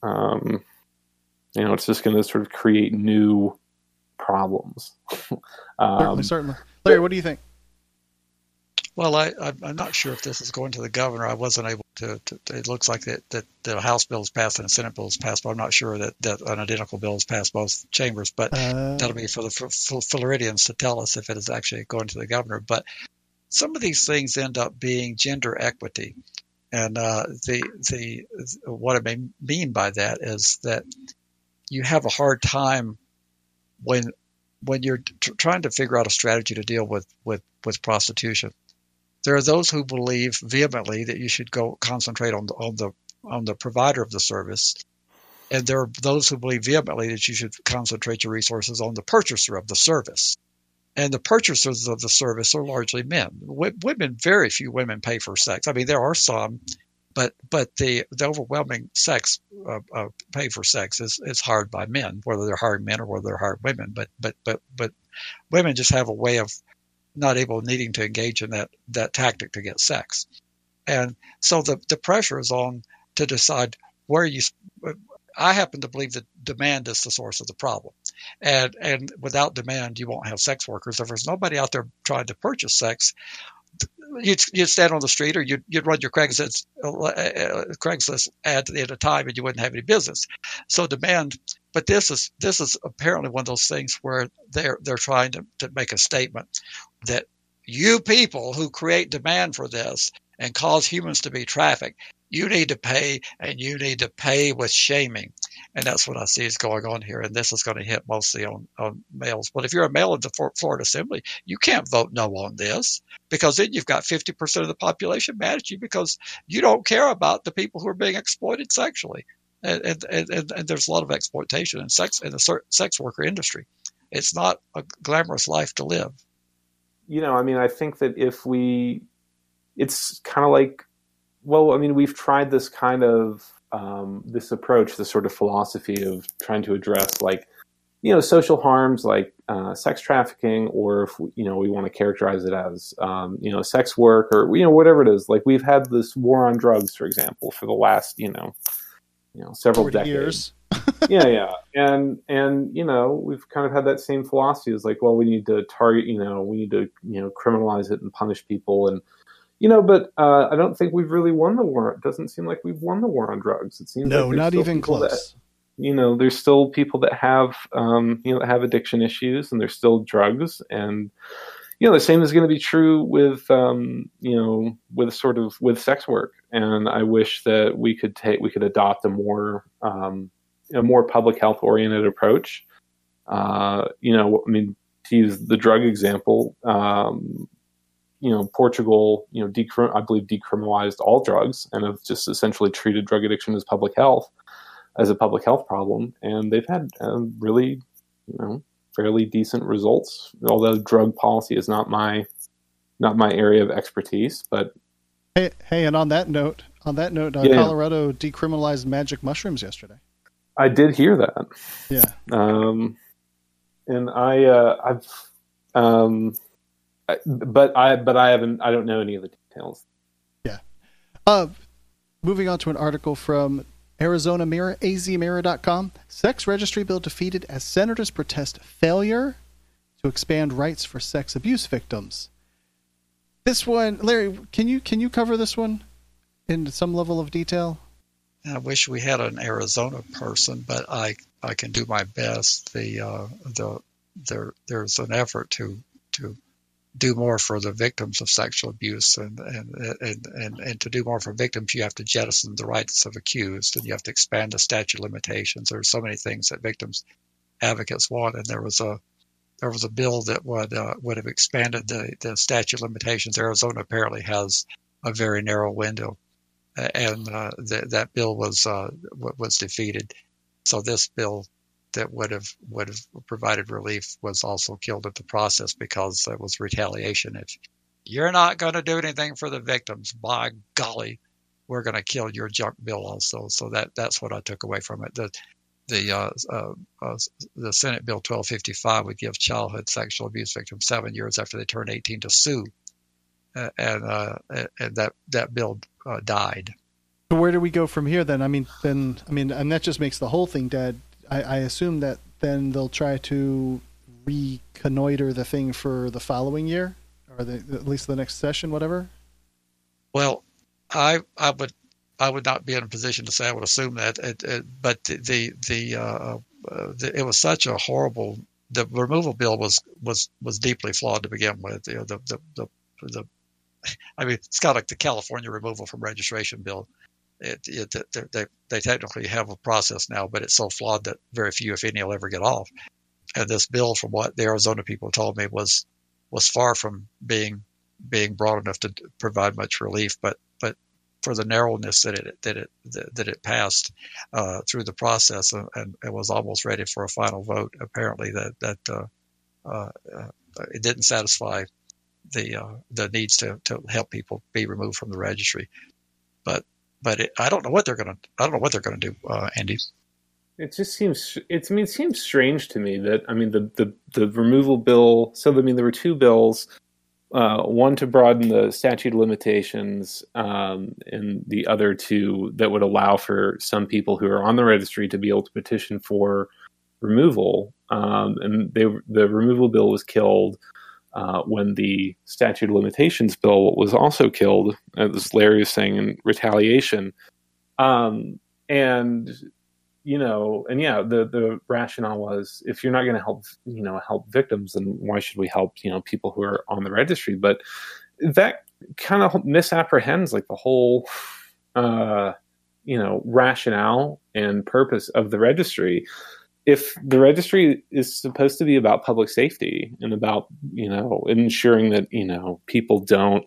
It's just going to sort of create new problems. Certainly. Larry, what do you think? Well, I'm not sure if this is going to the governor. I wasn't able to it looks like that the House bill is passed and the Senate bill is passed, but I'm not sure that an identical bill is passed both chambers. But that'll be for the Floridians to tell us if it is actually going to the governor. But some of these things end up being gender equity. And what I may mean by that is that you have a hard time when you're trying to figure out a strategy to deal with prostitution. There are those who believe vehemently that you should go concentrate on the provider of the service, and there are those who believe vehemently that you should concentrate your resources on the purchaser of the service. And the purchasers of the service are largely men. Women, very few women pay for sex. I mean, there are some, but the overwhelming pay for sex is hired by men, whether they're hiring men or whether they're hiring women. But women just have a way of not needing to engage in that tactic to get sex. And so the pressure is on to decide where you. I happen to believe that demand is the source of the problem. And without demand, you won't have sex workers. If there's nobody out there trying to purchase sex, you'd stand on the street, or you'd run your Craigslist ad at the end of time, and you wouldn't have any business. So demand, but this is apparently one of those things where they're trying to make a statement that you people who create demand for this and cause humans to be trafficked, you need to pay, and you need to pay with shaming. And that's what I see is going on here. And this is going to hit mostly on males. But if you're a male in the Florida Assembly, you can't vote no on this, because then you've got 50% of the population mad at you because you don't care about the people who are being exploited sexually. And there's a lot of exploitation in the sex worker industry. It's not a glamorous life to live. I mean, I think that it's kind of like, well, I mean, we've tried this kind of this approach, this sort of philosophy of trying to address, like, social harms like sex trafficking, or if we want to characterize it as sex work, or whatever it is. Like, we've had this war on drugs, for example, for the last several decades. yeah, and we've kind of had that same philosophy. It's like, well, we need to target, we need to criminalize it and punish people, and but I don't think we've really won the war. It doesn't seem like we've won the war on drugs. It seems no, like not even close. there's still people that have, that have addiction issues, and there's still drugs. And, the same is going to be true with, with sex work. And I wish that we could adopt a more public health oriented approach. To use the drug example, Portugal, I believe decriminalized all drugs and have just essentially treated drug addiction as a public health problem. And they've had really, fairly decent results, although drug policy is not my area of expertise. But hey, and on that note, Colorado decriminalized magic mushrooms yesterday. I did hear that. Yeah. And but I don't know any of the details. Yeah. Moving on to an article from Arizona Mirror, azmirror.com. Sex registry bill defeated as senators protest failure to expand rights for sex abuse victims. This one, Larry, can you cover this one in some level of detail? I wish we had an Arizona person, but I can do my best. There's an effort to do more for the victims of sexual abuse, and to do more for victims, you have to jettison the rights of accused, and you have to expand the statute of limitations. There's so many things that victims advocates want, and there was a bill that would have expanded the statute of limitations. Arizona apparently has a very narrow window, and that bill was defeated. So this bill that would have provided relief was also killed in the process because it was retaliation. If you're not going to do anything for the victims, by golly, we're going to kill your junk bill also. So that's what I took away from it. The Senate Bill 1255 would give childhood sexual abuse victims 7 years after they turn 18 to sue, and that bill died. So where do we go from here then? And that just makes the whole thing dead. I assume that then they'll try to reconnoiter the thing for the following year, or at least the next session, whatever. Well, I would not be in a position to say I would assume that, but it was such a horrible. The removal bill was deeply flawed to begin with. It's kind of like the California removal from registration bill. They technically have a process now, but it's so flawed that very few, if any, will ever get off. And this bill, from what the Arizona people told me, was far from being broad enough to provide much relief. But for the narrowness that it passed through the process and was almost ready for a final vote, apparently that it didn't satisfy the needs to help people be removed from the registry. But I don't know what they're going to do, Andy. It just seems. It seems strange to me that the removal bill. So there were two bills, one to broaden the statute of limitations, and the other two that would allow for some people who are on the registry to be able to petition for removal. And the removal bill was killed when the statute of limitations bill was also killed, as Larry was saying, in retaliation. The rationale was, if you're not going to help victims, then why should we help, people who are on the registry? But that kind of misapprehends the whole, rationale and purpose of the registry. If the registry is supposed to be about public safety and about, ensuring that, people don't,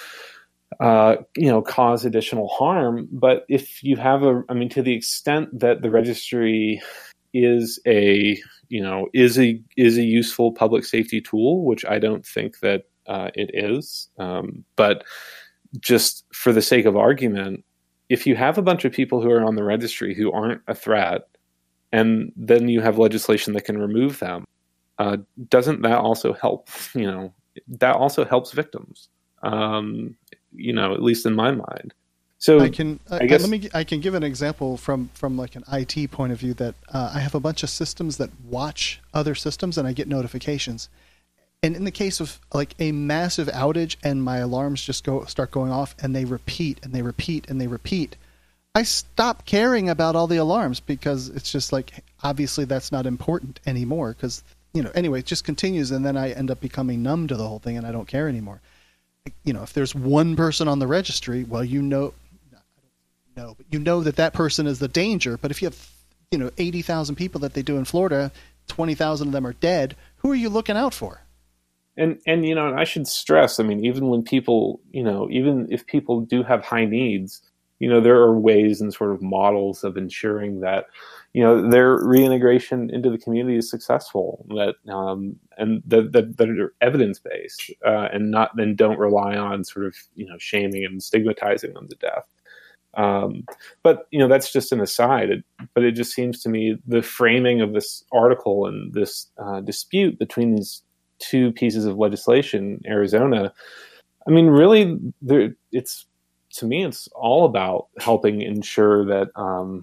cause additional harm. But if you have to the extent that the registry is a useful public safety tool, which I don't think that it is. But just for the sake of argument, if you have a bunch of people who are on the registry who aren't a threat, and then you have legislation that can remove them, doesn't that also help? That also helps victims. At least in my mind. So I can give an example from like an IT point of view that I have a bunch of systems that watch other systems and I get notifications. And in the case of like a massive outage and my alarms just start going off and they repeat and they repeat and they repeat, I stopped caring about all the alarms because it's just like, obviously that's not important anymore because, anyway, it just continues, and then I end up becoming numb to the whole thing and I don't care anymore. If there's one person on the registry, well, but you know that person is the danger. But if you have, 80,000 people that they do in Florida, 20,000 of them are dead, who are you looking out for? And I should stress, even when people, even if people do have high needs, there are ways and sort of models of ensuring that, their reintegration into the community is successful, that and that are evidence based, and don't rely on sort of shaming and stigmatizing them to death. But that's just an aside. But it just seems to me the framing of this article and this dispute between these two pieces of legislation, Arizona, really, it's all about helping ensure that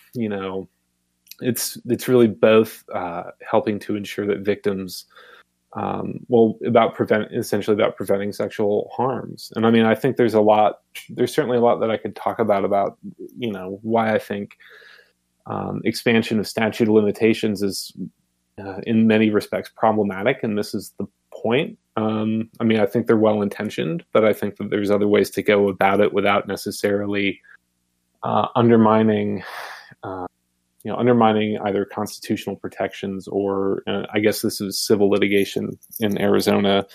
it's really both helping to ensure that victims, about preventing sexual harms. And I think there's certainly a lot that I could talk about, why I think expansion of statute of limitations is in many respects problematic. And this is the point. I think they're well intentioned, but I think that there's other ways to go about it without necessarily undermining either constitutional protections or I guess this is civil litigation in Arizona,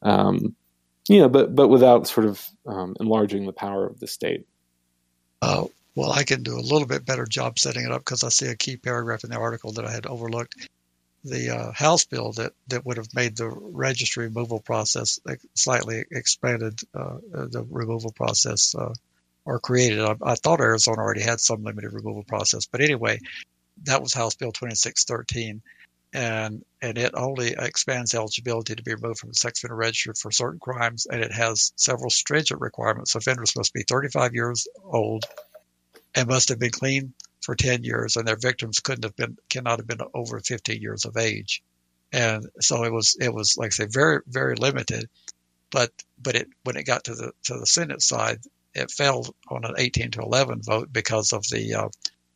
but without sort of enlarging the power of the state. Well, I can do a little bit better job setting it up because I see a key paragraph in the article that I had overlooked. The House bill that would have made the registry removal process slightly expanded the removal process or created. I thought Arizona already had some limited removal process, but anyway, that was House Bill 2613, and it only expands eligibility to be removed from the sex offender registry for certain crimes, and it has several stringent requirements. Offenders must be 35 years old and must have been clean for 10 years, and their victims cannot have been over 15 years of age. And so it was like I say, very, very limited. But when it got to the Senate side, it fell on an 18-11 vote because of the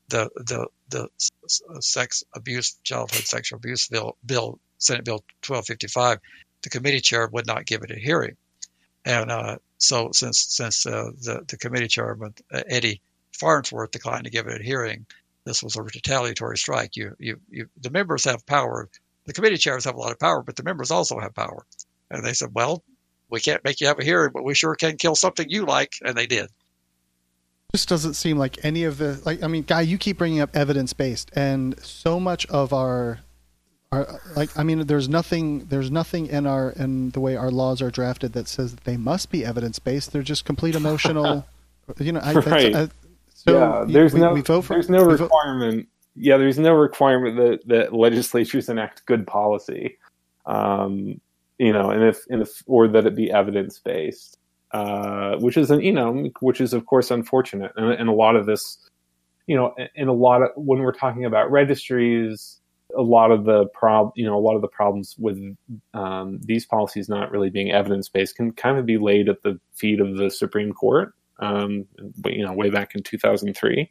sex abuse, childhood sexual abuse bill, Senate Bill 1255. The committee chair would not give it a hearing, and so since the committee chairman Eddie Farnsworth declined to give it a hearing, this was a retaliatory strike. The members have power. The committee chairs have a lot of power, but the members also have power. And they said, well, we can't make you have a hearing, but we sure can kill something you like. And they did. Just doesn't seem like any of the, Guy, you keep bringing up evidence-based, and so much of our there's nothing in the way our laws are drafted that says that they must be evidence-based. They're just complete emotional, right. There's no requirement. Yeah, there's no requirement that legislatures enact good policy, and or that it be evidence based, which is of course unfortunate. And a lot of this, when we're talking about registries, a lot of the problems with these policies not really being evidence based can kind of be laid at the feet of the Supreme Court. Way back in 2003.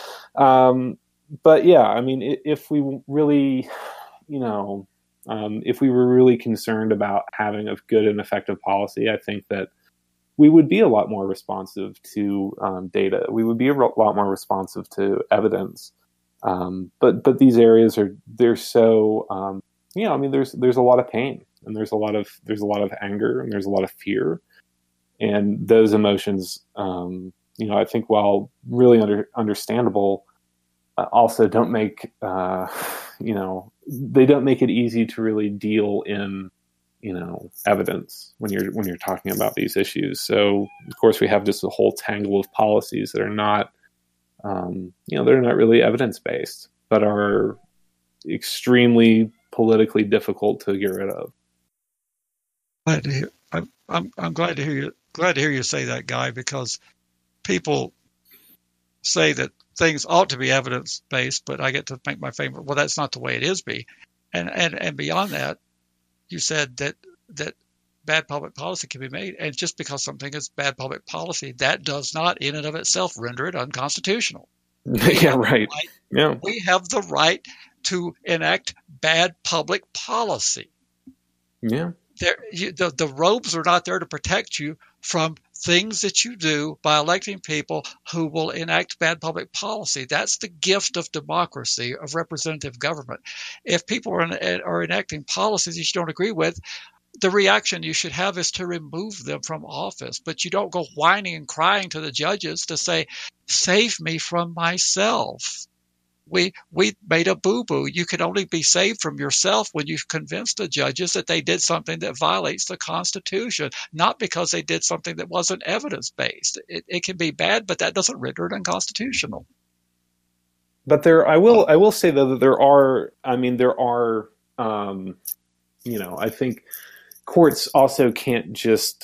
But yeah, if we really, if we were really concerned about having a good and effective policy, I think that we would be a lot more responsive to data. We would be a lot more responsive to evidence. But these areas they're so, there's a lot of pain, and there's a lot of anger, and there's a lot of fear. And those emotions, I think, while really understandable, also don't make, they don't make it easy to really deal in, evidence when you're talking about these issues. So, of course, we have just a whole tangle of policies that are not, they're not really evidence based, but are extremely politically difficult to get rid of. I'm glad to hear you. Glad to hear you say that, Guy, because people say that things ought to be evidence-based, but I get to make my favorite. Well, that's not the way it is. And beyond that, you said that bad public policy can be made. And just because something is bad public policy, that does not in and of itself render it unconstitutional. Yeah, right. Yeah. We have the right to enact bad public policy. Yeah. The robes are not there to protect you from things that you do by electing people who will enact bad public policy. That's the gift of democracy, of representative government. If people are enacting policies that you don't agree with, the reaction you should have is to remove them from office. But you don't go whining and crying to the judges to say, save me from myself. We made a boo-boo. You can only be saved from yourself when you've convinced the judges that they did something that violates the Constitution, not because they did something that wasn't evidence-based. It can be bad, but that doesn't render it unconstitutional. But I will say though that there are, I think courts also can't just,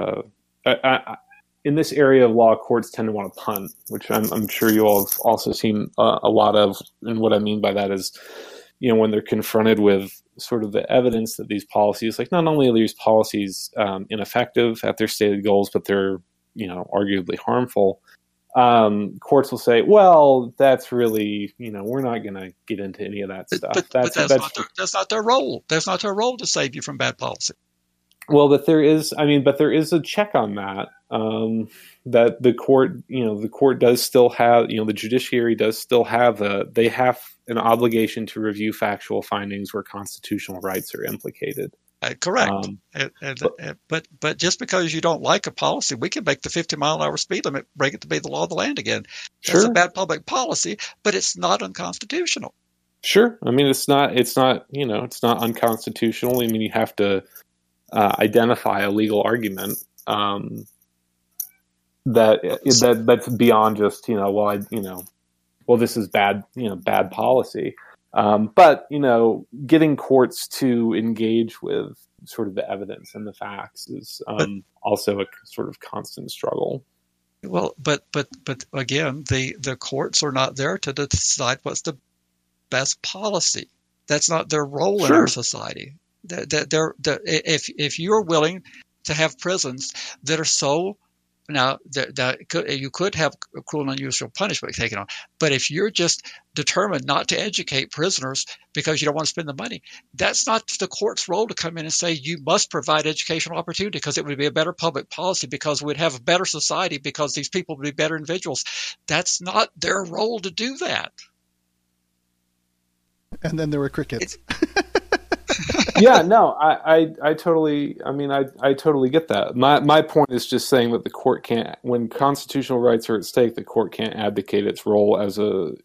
in this area of law, courts tend to want to punt, which I'm sure you all have also seen a lot of. And what I mean by that is, when they're confronted with sort of the evidence that these policies, like not only are these policies ineffective at their stated goals, but they're, arguably harmful. Courts will say, well, that's really, we're not going to get into any of that stuff. But that's not their role. That's not their role to save you from bad policy. Well, but there is a check on that. That the court does still have, the judiciary does still have they have an obligation to review factual findings where constitutional rights are implicated. Correct. But just because you don't like a policy, we can make the 50-mile-an-hour speed limit, break it to be the law of the land again. That's a bad public policy, but it's not unconstitutional. Sure. It's not unconstitutional. You have to identify a legal argument that's beyond just this is bad bad policy. But getting courts to engage with sort of the evidence and the facts is also a sort of constant struggle. Well, but again, the courts are not there to decide what's the best policy. That's not their role in our society. If you're willing to have prisons that are so now you could have cruel and unusual punishment taken on, but if you're just determined not to educate prisoners because you don't want to spend the money, that's not the court's role to come in and say you must provide educational opportunity because it would be a better public policy, because we'd have a better society, because these people would be better individuals. That's not their role to do that. And then there were crickets. Yeah, no, I totally. I totally get that. My point is just saying that the court can't, when constitutional rights are at stake, the court can't abdicate its role as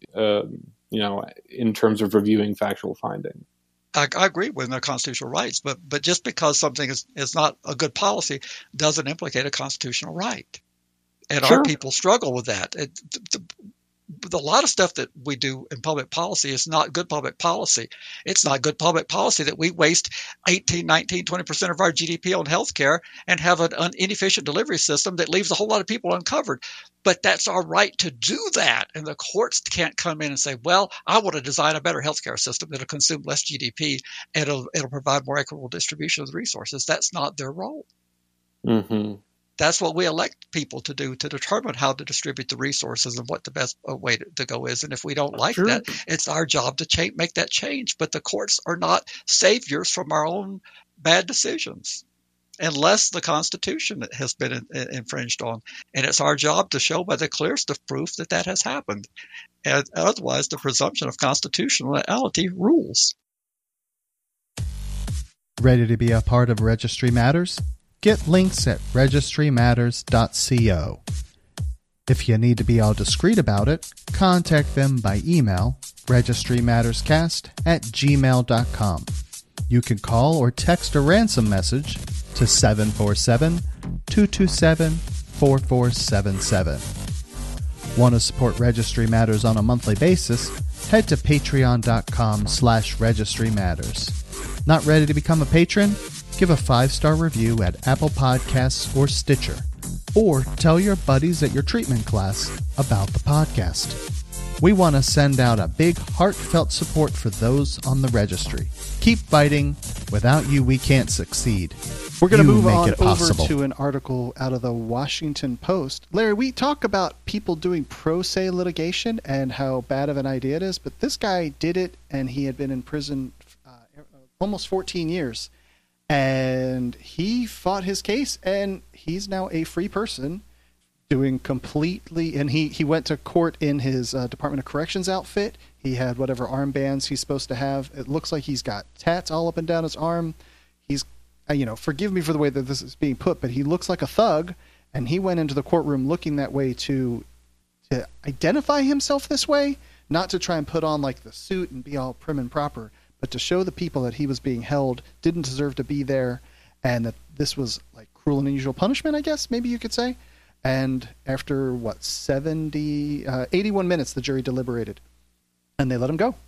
in terms of reviewing factual findings. I agree with the constitutional rights, but just because something is not a good policy doesn't implicate a constitutional right, and our people struggle with that. A lot of stuff that we do in public policy is not good public policy. It's not good public policy that we waste 18, 19, 20% of our GDP on healthcare and have an inefficient delivery system that leaves a whole lot of people uncovered. But that's our right to do that. And the courts can't come in and say, well, I want to design a better healthcare system that'll consume less GDP and it'll provide more equitable distribution of the resources. That's not their role. Mm-hmm. That's what we elect people to do, to determine how to distribute the resources and what the best way to go is. And if we don't like that, it's our job to make that change. But the courts are not saviors from our own bad decisions, unless the Constitution has been infringed on. And it's our job to show by the clearest of proof that has happened. And otherwise, the presumption of constitutionality rules. Ready to be a part of Registry Matters? Get links at registrymatters.co. If you need to be all discreet about it, contact them by email, registrymatterscast@gmail.com. You can call or text a ransom message to 747-227-4477. Want to support Registry Matters on a monthly basis? Head to patreon.com/registrymatters. Not ready to become a patron? Give a 5-star review at Apple Podcasts or Stitcher. Or tell your buddies at your treatment class about the podcast. We want to send out a big heartfelt support for those on the registry. Keep fighting. Without you, we can't succeed. We're going to You move make on it over possible. to an article out of the Washington Post. Larry, we talk about people doing pro se litigation and how bad of an idea it is, but this guy did it, and he had been in prison almost 14 years. And he fought his case, and he's now a free person doing completely. And he went to court in his Department of Corrections outfit. He had whatever armbands he's supposed to have. It looks like he's got tats all up and down his arm. He's, forgive me for the way that this is being put, but he looks like a thug. And he went into the courtroom looking that way to identify himself this way, not to try and put on like the suit and be all prim and proper, but to show the people that he was being held, didn't deserve to be there, and that this was like cruel and unusual punishment, I guess, maybe you could say. And after, 81 minutes, the jury deliberated, and they let him go.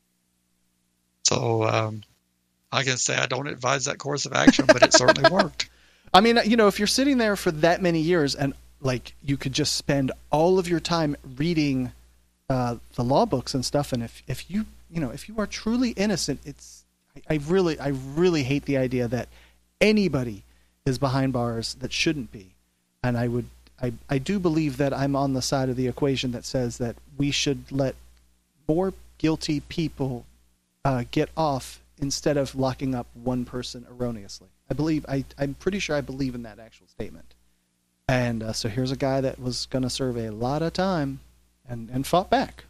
So I can say I don't advise that course of action, but it certainly worked. I mean, if you're sitting there for that many years and, like, you could just spend all of your time reading the law books and stuff, and if you are truly innocent, I really hate the idea that anybody is behind bars that shouldn't be. And I do believe that I'm on the side of the equation that says that we should let more guilty people get off instead of locking up one person erroneously. I'm pretty sure I believe in that actual statement. And so here's a guy that was going to serve a lot of time and fought back.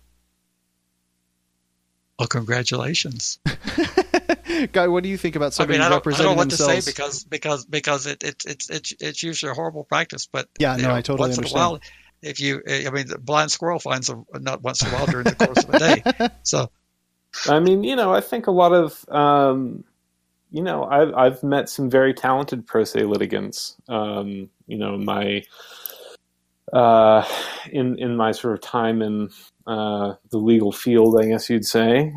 Well, congratulations. Guy, what do you think about somebody I don't representing know what themselves? to say because it's usually a horrible practice. But yeah, no, I totally once understand. in a while, the blind squirrel finds a nut once in a while during the course of a day. So, I mean, I think a lot of, I've met some very talented pro se litigants. My in my sort of time in the legal field, I guess you'd say.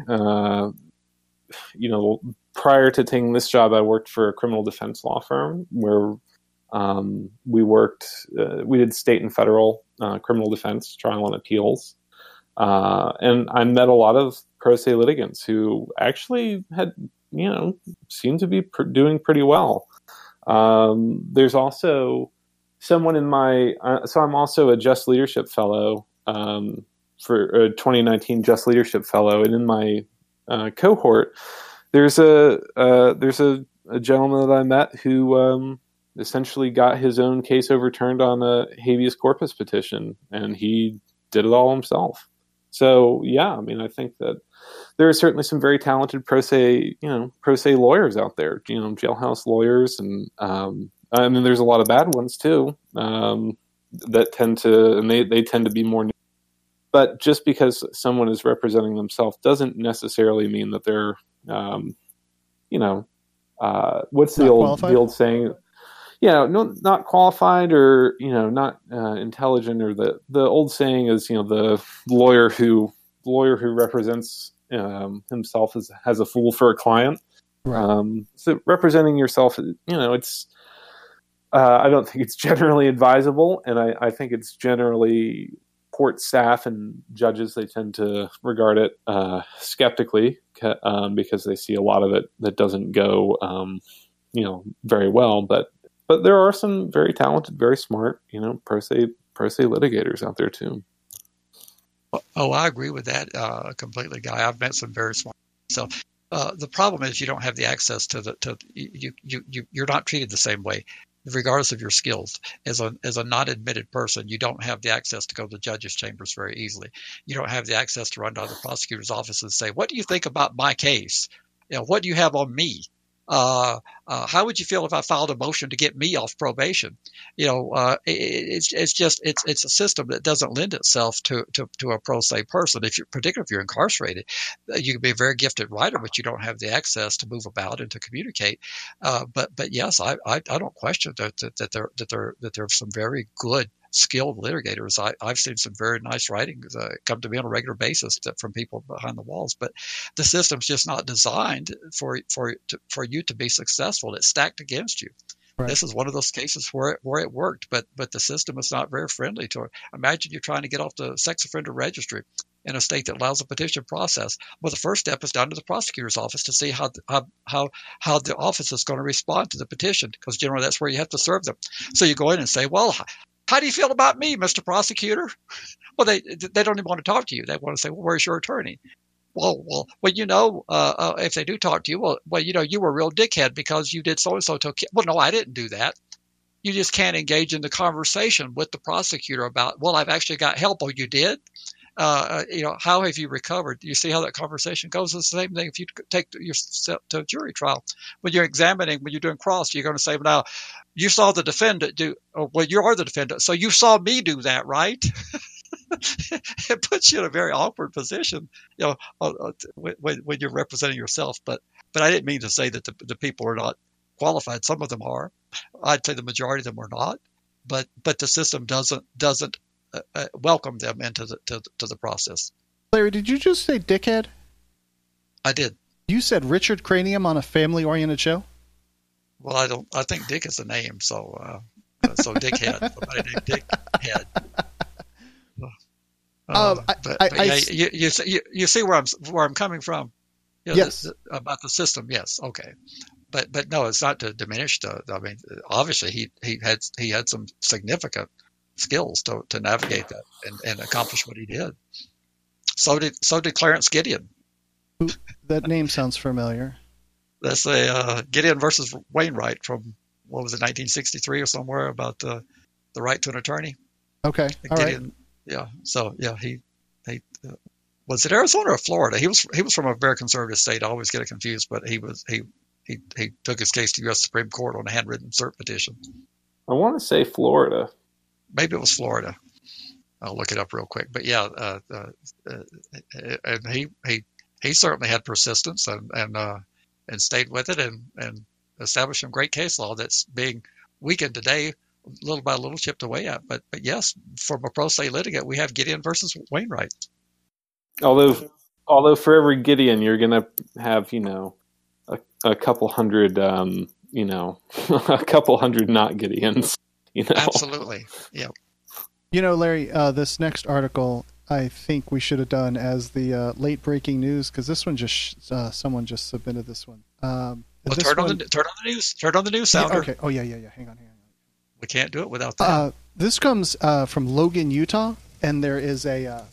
Prior to taking this job, I worked for a criminal defense law firm where we did state and federal criminal defense, trial and appeals. And I met a lot of pro se litigants who actually had, seemed to be doing pretty well. There's also someone in so I'm also a Just Leadership Fellow for a 2019 Just Leadership Fellow, and in my cohort, there's a gentleman that I met who essentially got his own case overturned on a habeas corpus petition, and he did it all himself. So yeah, I mean, I think that there are certainly some very talented pro se lawyers out there, jailhouse lawyers, and there's a lot of bad ones too that tend to, and they tend to be more. But just because someone is representing themselves doesn't necessarily mean that they're, what's the old saying? Yeah, no, not qualified or, not intelligent, or the old saying is, the lawyer who represents himself has a fool for a client. Right. So representing yourself, it's, I don't think it's generally advisable, and I think it's generally court staff and judges, they tend to regard it skeptically because they see a lot of it that doesn't go, very well. But there are some very talented, very smart, pro se litigators out there too. Oh, I agree with that completely, Guy. I've met some very smart. So the problem is you don't have the access to you're not treated the same way, regardless of your skills. As a not admitted person, you don't have the access to go to the judge's chambers very easily. You don't have the access to run to the prosecutor's office and say, "What do you think about my case? What do you have on me? How would you feel if I filed a motion to get me off probation?" It's a system that doesn't lend itself to a pro se person. Particularly if you're incarcerated, you can be a very gifted writer, but you don't have the access to move about and to communicate. But yes, I don't question that there are some very good, skilled litigators. I've seen some very nice writings come to me on a regular basis from people behind the walls. But the system's just not designed for you to be successful. It's stacked against you. Right. This is one of those cases where it worked, but the system is not very friendly to it. Imagine you're trying to get off the sex offender registry. in a state that allows a petition process. Well, the first step is down to the prosecutor's office to see how the office is going to respond to the petition, because generally that's where you have to serve them. So you go in and say, well, how do you feel about me, Mr. Prosecutor? Well, they don't even want to talk to you. They want to say, well, where's your attorney? Well, if they do talk to you, you were a real dickhead because you did so-and-so. Well, no, I didn't do that. You just can't engage in the conversation with the prosecutor about, well, I've actually got help. Oh, you did? How have you recovered? You see how that conversation goes? It's the same thing if you take yourself to a jury trial. When you're doing cross, you're going to say, now, you saw the defendant do, well, you are the defendant, so you saw me do that, right? It puts you in a very awkward position, when you're representing yourself. But I didn't mean to say that the people are not qualified. Some of them are. I'd say the majority of them are not. But the system doesn't welcome them into the process. Larry, did you just say dickhead? I did. You said Richard Cranium on a family-oriented show? Well, I think Dick is the name, so Dickhead. Somebody named Dickhead. You see where I'm coming from. Yes. About the system. Yes. Okay. But no, it's not to diminish obviously he had some significant skills to navigate that and accomplish what he did. So did Clarence Gideon. That name sounds familiar. That's a Gideon versus Wainwright from, what was it, 1963 or somewhere, about the right to an attorney. Okay. All Gideon, right. Yeah. So yeah, he was it Arizona or Florida? He was from a very conservative state. I always get it confused, but he took his case to the U.S. Supreme Court on a handwritten cert petition. I want to say Florida. Maybe it was Florida. I'll look it up real quick. But yeah, and he certainly had persistence and stayed with it and established some great case law that's being weakened today, little by little, chipped away at. But yes, from a pro se litigant, we have Gideon versus Wainwright. Although for every Gideon, you're going to have a couple hundred a couple hundred not Gideons. Absolutely, yeah. Larry, this next article I think we should have done as the late breaking news, because this one someone just submitted this one. Turn on the news sounder. Yeah, okay. Oh yeah. Hang on. We can't do it without that. This comes from Logan, Utah, and there is a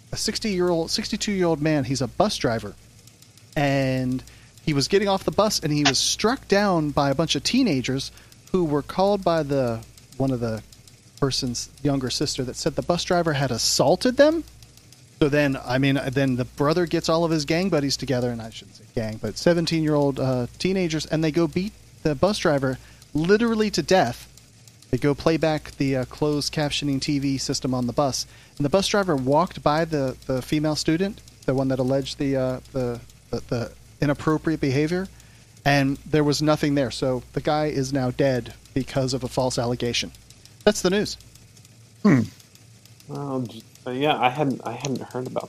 62-year-old man. He's a bus driver, and he was getting off the bus, and he was struck down by a bunch of teenagers who were called by one of the person's younger sister that said the bus driver had assaulted them. So then the brother gets all of his gang buddies together, and I shouldn't say gang, but 17-year-old teenagers, and they go beat the bus driver literally to death. They go play back the closed captioning TV system on the bus, and the bus driver walked by the female student, the one that alleged the inappropriate behavior, and there was nothing there. So the guy is now dead because of a false allegation. That's the news. Well, yeah, I hadn't heard about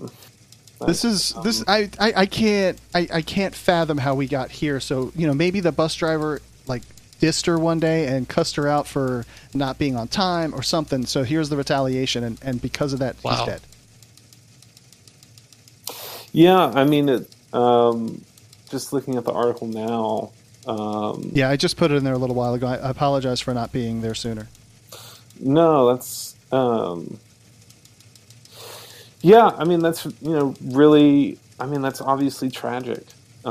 that. I can't fathom how we got here. So maybe the bus driver dissed her one day and cussed her out for not being on time or something. So here's the retaliation, and because of that, he's dead. Yeah, just looking at the article now. Yeah, I just put it in there a little while ago. I apologize for not being there sooner. No, that's yeah. That's really. That's obviously tragic.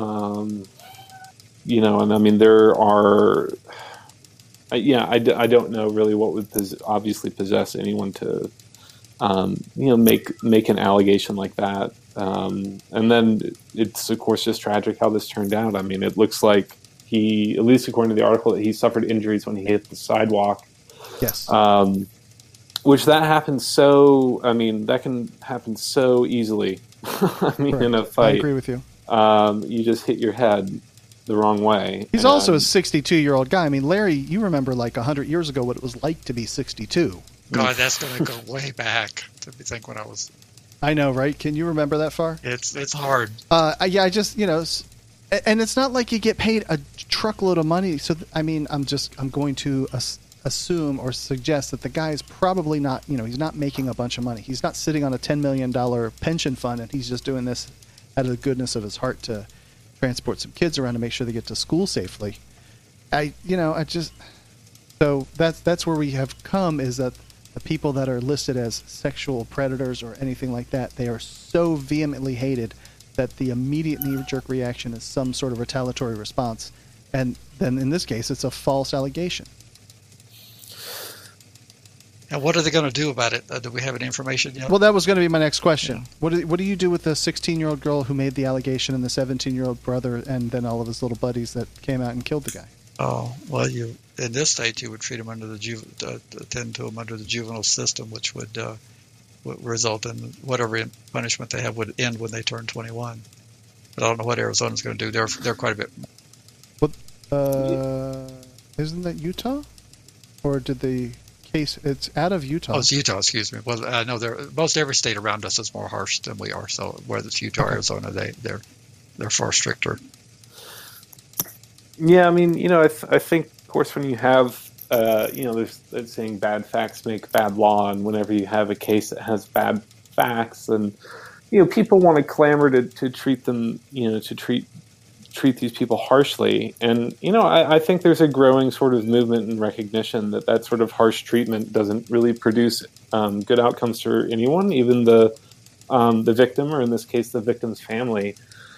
And there are. I don't know really what would obviously possess anyone to, make an allegation like that. And then it's of course just tragic how this turned out. It looks like he, at least according to the article, that he suffered injuries when he hit the sidewalk. Yes. Which that happens so. That can happen so easily. Right. In a fight. I agree with you. You just hit your head the wrong way. He's also a 62-year-old guy. Larry, you remember 100 years ago what it was like to be 62. God, that's going to go way back to think when I was. I know, right? Can you remember that far? It's hard. Yeah, I just and it's not like you get paid a truckload of money. So I'm going to assume or suggest that the guy is probably not, he's not making a bunch of money. He's not sitting on a $10 million pension fund, and he's just doing this out of the goodness of his heart to transport some kids around to make sure they get to school safely. So that's where we have come, is that the people that are listed as sexual predators or anything like that, they are so vehemently hated that the immediate knee-jerk reaction is some sort of retaliatory response. And then in this case, it's a false allegation. And what are they going to do about it? Do we have any information yet? Well, that was going to be my next question. Yeah. What do you do with the 16-year-old girl who made the allegation and the 17-year-old brother and then all of his little buddies that came out and killed the guy? Oh, well, in this state, you would treat them under attend to them under the juvenile system, which would result in whatever punishment they have would end when they turn 21. But I don't know what Arizona's going to do. They're quite a bit. Well, isn't that Utah? Or did the case? It's out of Utah. Oh, it's Utah. Excuse me. Well, I know most every state around us is more harsh than we are. So whether it's Utah or Arizona, they're far stricter. Yeah, I mean, I think, of course, when you have, there's that saying bad facts make bad law, and whenever you have a case that has bad facts, and, people want to clamor to treat them, to treat these people harshly. And, I think there's a growing sort of movement and recognition that sort of harsh treatment doesn't really produce good outcomes for anyone, even the victim, or in this case, the victim's family.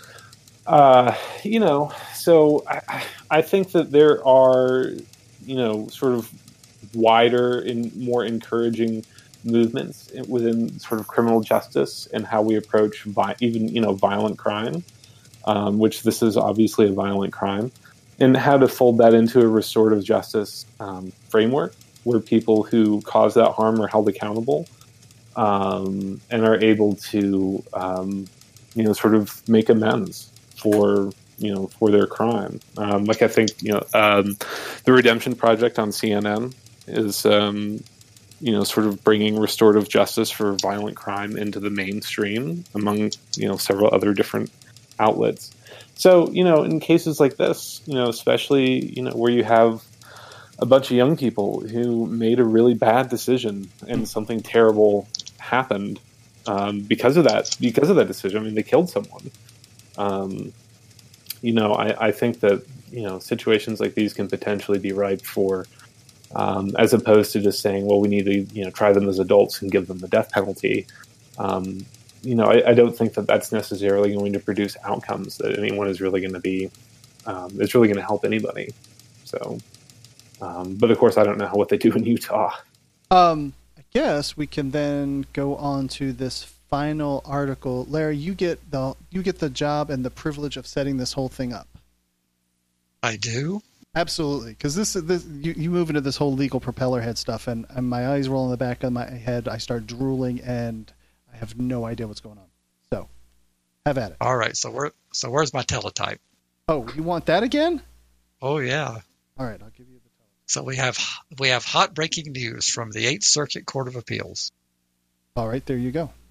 So I think that there are, sort of wider and more encouraging movements within sort of criminal justice and how we approach violent crime, which this is obviously a violent crime, and how to fold that into a restorative justice framework where people who cause that harm are held accountable and are able to, sort of make amends for their crime. I think, the Redemption Project on CNN is, sort of bringing restorative justice for violent crime into the mainstream among, several other different outlets. So, in cases like this, especially, where you have a bunch of young people who made a really bad decision and something terrible happened because of that decision. I mean, they killed someone. I think that, situations like these can potentially be ripe for, as opposed to just saying, well, we need to, try them as adults and give them the death penalty. I don't think that that's necessarily going to produce outcomes that anyone is really going to be, is really going to help anybody. So, but of course, I don't know what they do in Utah. I guess we can then go on to this final article. Larry, you get the job and the privilege of setting this whole thing up. I do? Absolutely, because this you move into this whole legal propeller head stuff, and my eyes roll in the back of my head. I start drooling, and I have no idea what's going on. So, have at it. All right. So where's my teletype? Oh, you want that again? Oh yeah. All right, I'll give you the teletype. So we have hot breaking news from the 8th Circuit Court of Appeals. All right, there you go.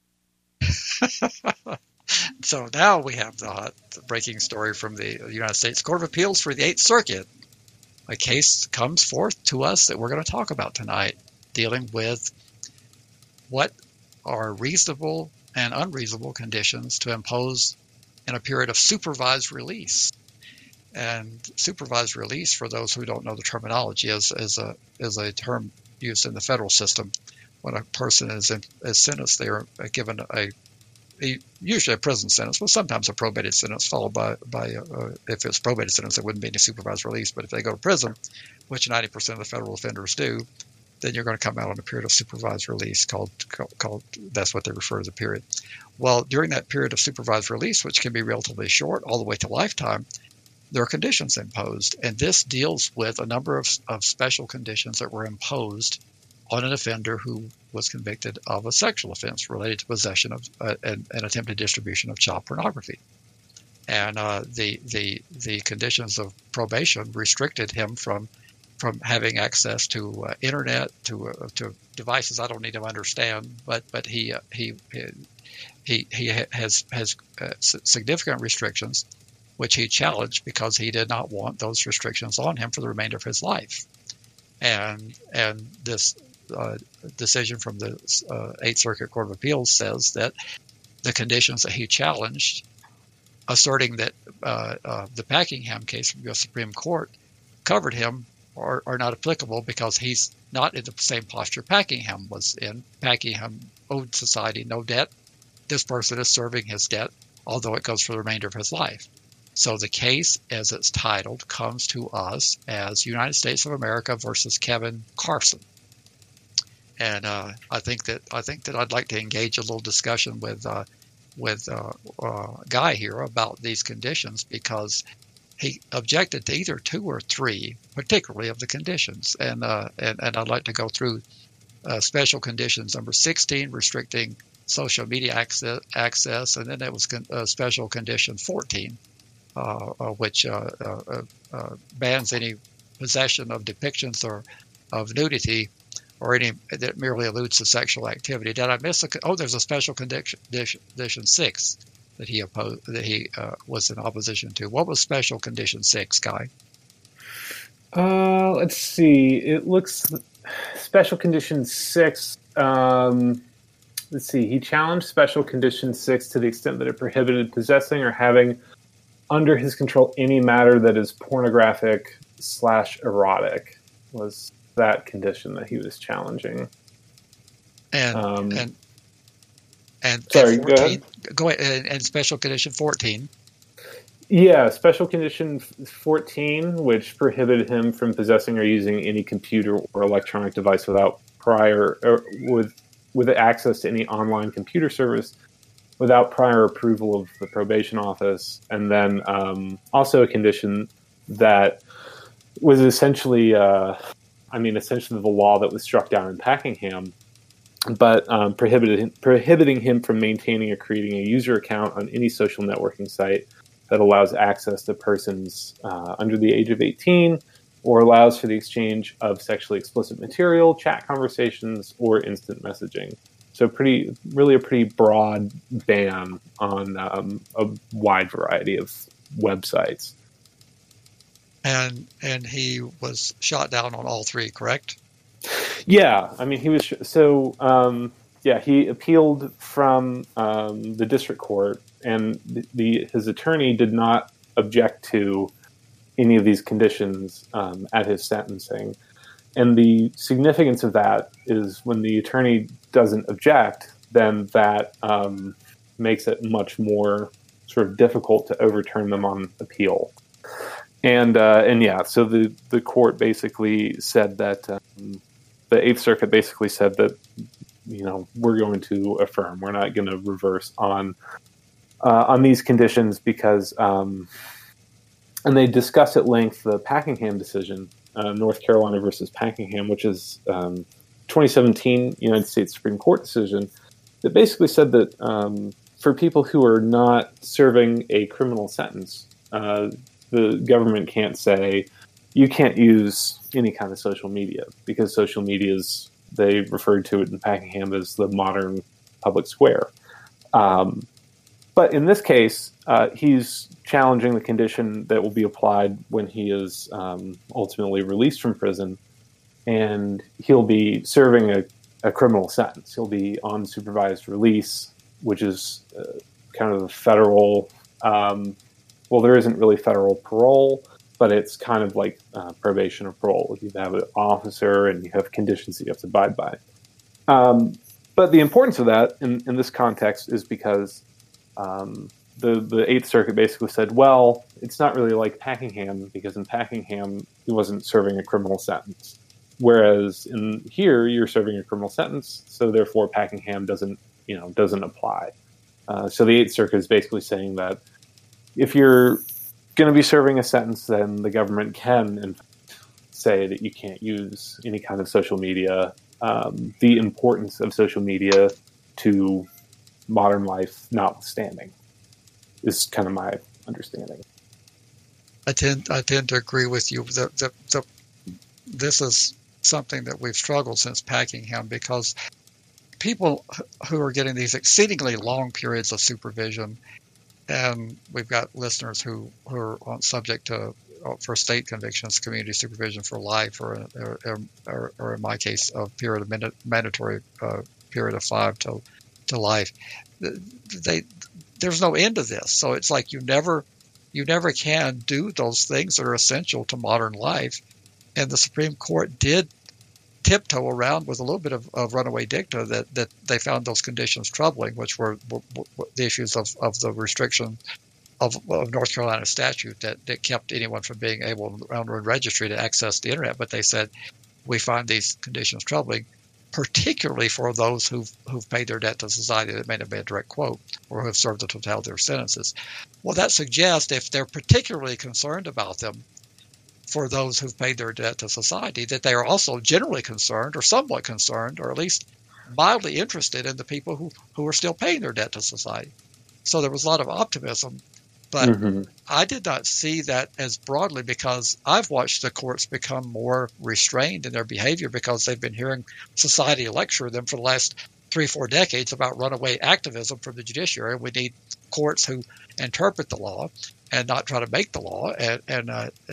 So now we have the hot breaking story from the United States Court of Appeals for the 8th Circuit. A case comes forth to us that we're going to talk about tonight, dealing with what are reasonable and unreasonable conditions to impose in a period of supervised release. And supervised release, for those who don't know the terminology, is a term used in the federal system. When a person is sentenced, they are given usually a prison sentence, well, sometimes a probated sentence, followed by if it's probated sentence, it wouldn't be any supervised release. But if they go to prison, which 90% of the federal offenders do, then you're going to come out on a period of supervised release called that's what they refer to as a period. Well, during that period of supervised release, which can be relatively short, all the way to lifetime, there are conditions imposed. And this deals with a number of special conditions that were imposed on an offender who was convicted of a sexual offense related to possession of and attempted distribution of child pornography. And the conditions of probation restricted him from having access to internet, to devices I don't need to understand, but he has significant restrictions, which he challenged because he did not want those restrictions on him for the remainder of his life. and this decision from the Eighth Circuit Court of Appeals says that the conditions that he challenged, asserting that the Packingham case from the U.S. Supreme Court covered him, are not applicable because he's not in the same posture Packingham was in. Packingham owed society no debt. This person is serving his debt, although it goes for the remainder of his life. So the case, as it's titled, comes to us as United States of America versus Kevin Carson. And I think that I'd like to engage a little discussion with Guy here about these conditions, because he objected to either 2 or 3, particularly of the conditions. And I'd like to go through special conditions number 16, restricting social media access, and then it was special condition 14, which bans any possession of depictions or of nudity or any that merely alludes to sexual activity. Did I miss there's a special condition 6 that he opposed, that he was in opposition to. What was special condition 6, Guy? Let's see. It looks special condition 6. Let's see. He challenged special condition 6 to the extent that it prohibited possessing or having under his control any matter that is pornographic / erotic. Was that condition that he was challenging? And sorry, 14, go ahead. Go ahead. And special condition 14. Yeah, special condition 14, which prohibited him from possessing or using any computer or electronic device without with access to any online computer service without prior approval of the probation office. And then also a condition that was essentially the law that was struck down in Packingham, but prohibiting him from maintaining or creating a user account on any social networking site that allows access to persons under the age of 18 or allows for the exchange of sexually explicit material, chat conversations, or instant messaging. So really a pretty broad ban on a wide variety of websites. And he was shot down on all 3, correct? Yeah, I mean, he was he appealed from the district court, and his attorney did not object to any of these conditions at his sentencing. And the significance of that is when the attorney doesn't object, then that makes it much more sort of difficult to overturn them on appeal. So the court basically said that the Eighth Circuit basically said that, we're going to affirm. We're not going to reverse on these conditions because, and they discuss at length the Packingham decision, North Carolina versus Packingham, which is 2017 United States Supreme Court decision that basically said that for people who are not serving a criminal sentence, the government can't say you can't use any kind of social media because social media is, they referred to it in Packingham as the modern public square. But in this case, he's challenging the condition that will be applied when he is ultimately released from prison, and he'll be serving a criminal sentence. He'll be on supervised release, which is kind of a federal, there isn't really federal parole, but it's kind of like probation or parole. You have an officer and you have conditions that you have to abide by. But the importance of that in this context is because the Eighth Circuit basically said, well, it's not really like Packingham because in Packingham he wasn't serving a criminal sentence, whereas in here you're serving a criminal sentence, so therefore Packingham doesn't apply. So the Eighth Circuit is basically saying that if you're going to be serving a sentence, then the government can say that you can't use any kind of social media. The importance of social media to modern life notwithstanding is kind of my understanding. I tend to agree with you. This is something that we've struggled since Packingham, because people who are getting these exceedingly long periods of supervision, and we've got listeners who are subject to for state convictions, community supervision for life, or in my case, a period of mandatory period of 5 to life. There's no end to this. So it's like you never can do those things that are essential to modern life. And the Supreme Court did tiptoe around with a little bit of runaway dicta that they found those conditions troubling, which were the issues of the restriction of North Carolina statute that kept anyone from being able on the registry to access the internet. But they said, we find these conditions troubling, particularly for those who've paid their debt to society. That may not be a direct quote, or who have served the totality of their sentences. Well, that suggests if they're particularly concerned about them, for those who've paid their debt to society, that they are also generally concerned, or somewhat concerned, or at least mildly interested in the people who are still paying their debt to society. So there was a lot of optimism, but I did not see that as broadly, because I've watched the courts become more restrained in their behavior because they've been hearing society lecture them for the last 3-4 decades about runaway activism from the judiciary. We need courts who interpret the law and not try to make the law, and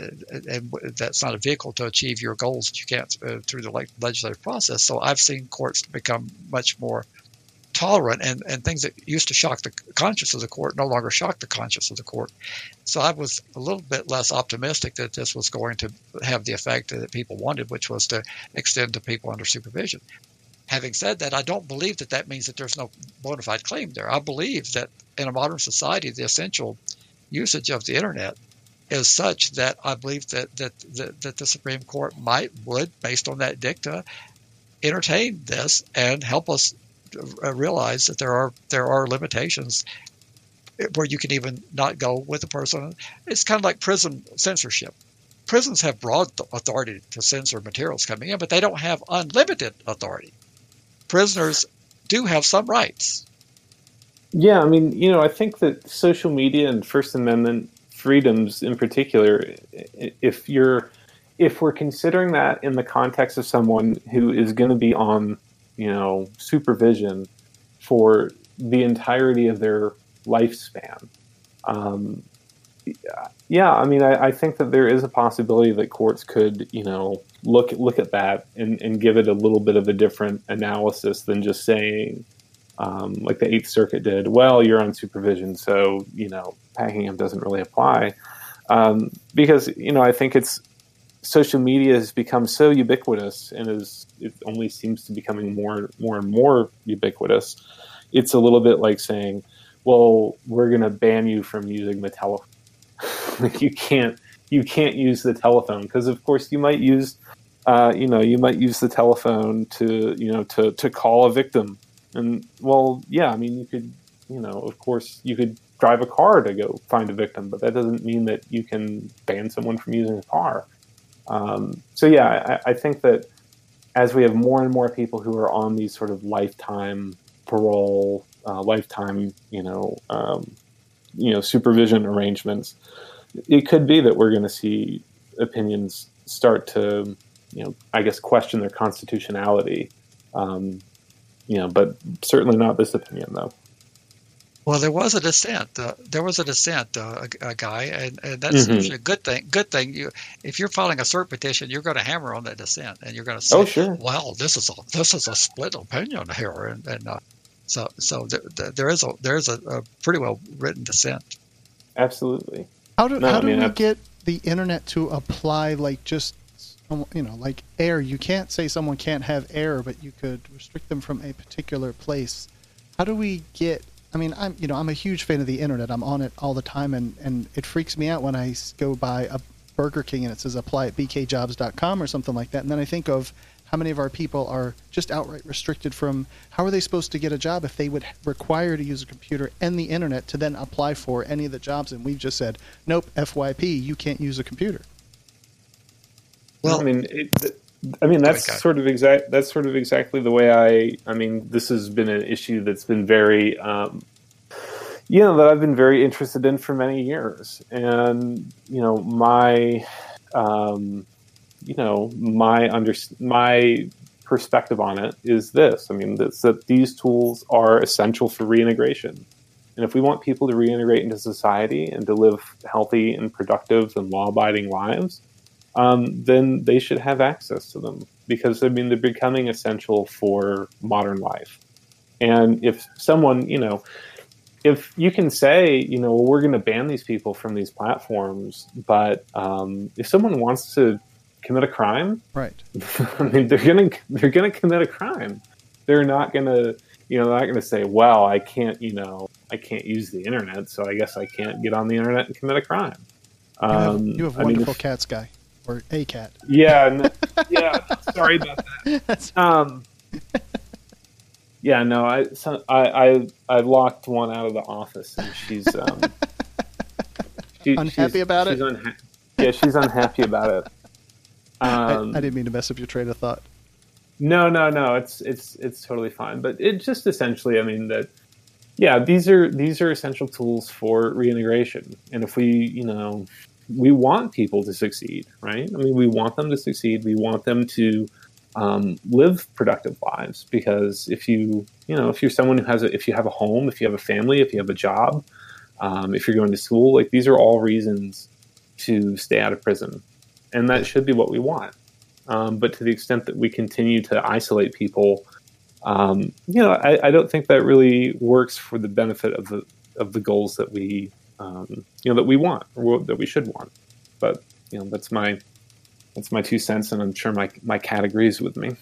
that's not a vehicle to achieve your goals that you can't through the legislative process. So I've seen courts become much more tolerant, and things that used to shock the conscience of the court no longer shock the conscience of the court. So I was a little bit less optimistic that this was going to have the effect that people wanted, which was to extend to people under supervision. Having said that, I don't believe that means that there's no bona fide claim there. I believe that in a modern society, the essential usage of the internet is such that I believe that the Supreme Court would, based on that dicta, entertain this and help us realize that there are limitations where you can even not go with a person. It's kind of like prison censorship. Prisons have broad authority to censor materials coming in, but they don't have unlimited authority. Prisoners do have some rights. Yeah, I mean, I think that social media and First Amendment freedoms in particular, if we're considering that in the context of someone who is going to be on, supervision for the entirety of their lifespan, I think that there is a possibility that courts could, look at that and give it a little bit of a different analysis than just saying, like the Eighth Circuit did, well, you're on supervision, so, Packingham doesn't really apply. Because, I think social media has become so ubiquitous, and it only seems to be becoming more and more ubiquitous. It's a little bit like saying, well, we're going to ban you from using the telephone. Like you can't use the telephone, because of course you might use the telephone to call a victim. And well, yeah, I mean, you could, of course you could drive a car to go find a victim, but that doesn't mean that you can ban someone from using a car. So yeah, I think that as we have more and more people who are on these sort of lifetime parole, lifetime, supervision arrangements, it could be that we're going to see opinions start to, I guess, question their constitutionality. But certainly not this opinion, though. Well, there was a dissent. A guy, and that's usually a good thing. If you're filing a cert petition, you're going to hammer on that dissent, and you're going to say, "Oh, sure. Well, this is a split opinion here," so there is a pretty well written dissent. Absolutely. How do we get the internet to apply like air? You can't say someone can't have air, but you could restrict them from a particular place. How do we get? I mean, I'm a huge fan of the internet. I'm on it all the time, and it freaks me out when I go by a Burger King and it says apply at bkjobs.com or something like that. And then I think of how many of our people are just outright restricted from, how are they supposed to get a job if they would require to use a computer and the internet to then apply for any of the jobs? And we've just said, nope, FYP, you can't use a computer. Well, that's sort of exactly the way this has been an issue that's been very, that I've been very interested in for many years. And, my perspective on it is this. I mean, that these tools are essential for reintegration. And if we want people to reintegrate into society and to live healthy and productive and law-abiding lives, then they should have access to them, because I mean they're becoming essential for modern life. And if someone, if you can say, well, we're going to ban these people from these platforms, but if someone wants to commit a crime, right? I mean, they're gonna commit a crime. They're not gonna, they're not gonna say, well, I can't use the internet, so I guess I can't get on the internet and commit a crime. You have wonderful cats, guy, or a cat. Yeah, yeah. Sorry about that. Yeah, no, I locked one out of the office, and she's unhappy about it. Yeah, she's unhappy about it. I didn't mean to mess up your train of thought. No, it's totally fine. But it just essentially, I mean that, yeah, these are essential tools for reintegration, and if we want people to succeed, right? I mean, we want them to succeed. We want them to live productive lives, because if you're someone who if you have a home, if you have a family, if you have a job, if you're going to school, like these are all reasons to stay out of prison, and that should be what we want. But to the extent that we continue to isolate people, I don't think that really works for the benefit of the goals that we that we want, or that we should want. But that's my 2 cents, and I'm sure my cat agrees with me.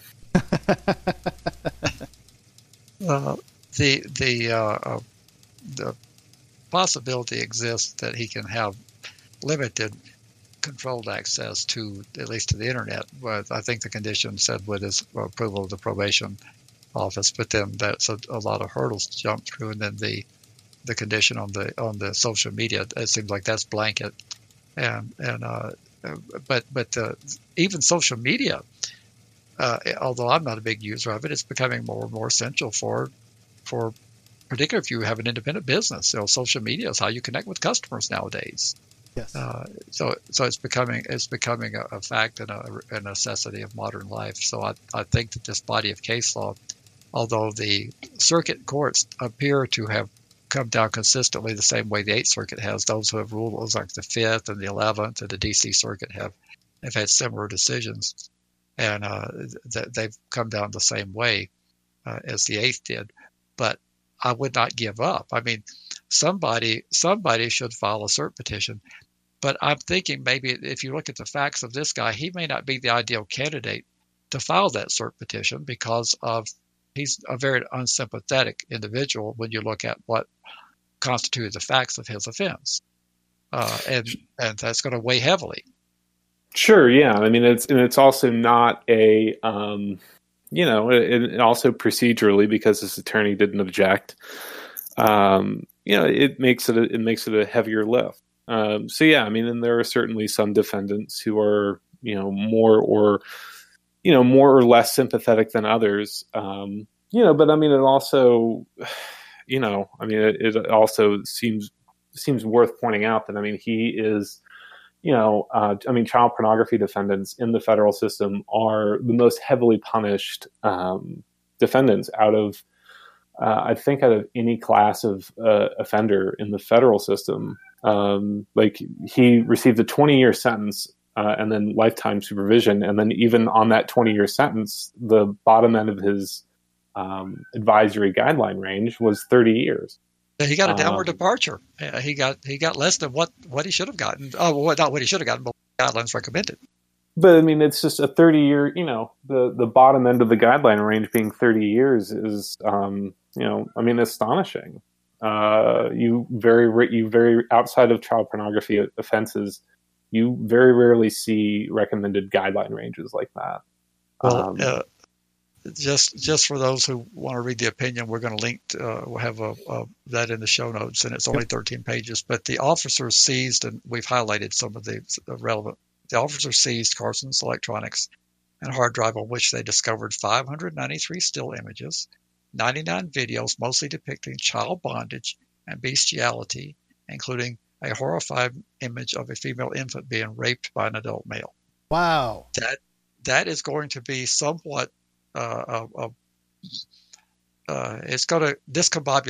The possibility exists that he can have limited controlled access to, at least to the internet. But I think the condition said with his approval of the probation office, but then that's a lot of hurdles to jump through, and then the condition on the social media, it seems like that's blanket, but even social media, although I'm not a big user of it, it's becoming more and more essential for particularly if you have an independent business. Social media is how you connect with customers nowadays. Yes. So it's becoming a fact and a necessity of modern life. So I think that this body of case law, although the circuit courts appear to have come down consistently the same way the Eighth Circuit has, those who have ruled, those like the Fifth and the 11th and the D.C. Circuit have had similar decisions, and they've come down the same way as the Eighth did. But I would not give up. I mean, somebody should file a cert petition. But I'm thinking maybe if you look at the facts of this guy, he may not be the ideal candidate to file that cert petition, because he's a very unsympathetic individual when you look at what constituted the facts of his offense, and that's going to weigh heavily. Sure, yeah. I mean, it's also not a it also procedurally, because this attorney didn't object. It makes it a heavier lift. So yeah, I mean, and there are certainly some defendants who are more or less sympathetic than others. But I mean, it also, it also seems worth pointing out that, I mean, he is, child pornography defendants in the federal system are the most heavily punished defendants out of any class of offender in the federal system. Like, he received a 20-year sentence and then lifetime supervision, and then even on that 20-year sentence, the bottom end of his advisory guideline range was 30 years. He got a downward departure. He got less than what he should have gotten. Oh, well, not what he should have gotten, but what guidelines recommended. But I mean, it's just a 30-year. The bottom end of the guideline range being 30 years is, astonishing. You very outside of child pornography offenses, you very rarely see recommended guideline ranges like that. Well, just for those who want to read the opinion, we're going to link. We'll have that in the show notes, and it's only 13 pages. But the officers seized, and we've highlighted some of the relevant. The officers seized Carson's electronics and hard drive, on which they discovered 593 still images, 99 videos, mostly depicting child bondage and bestiality, including a horrified image of a female infant being raped by an adult male. Wow. That is going to be somewhat. It's going to discombobulate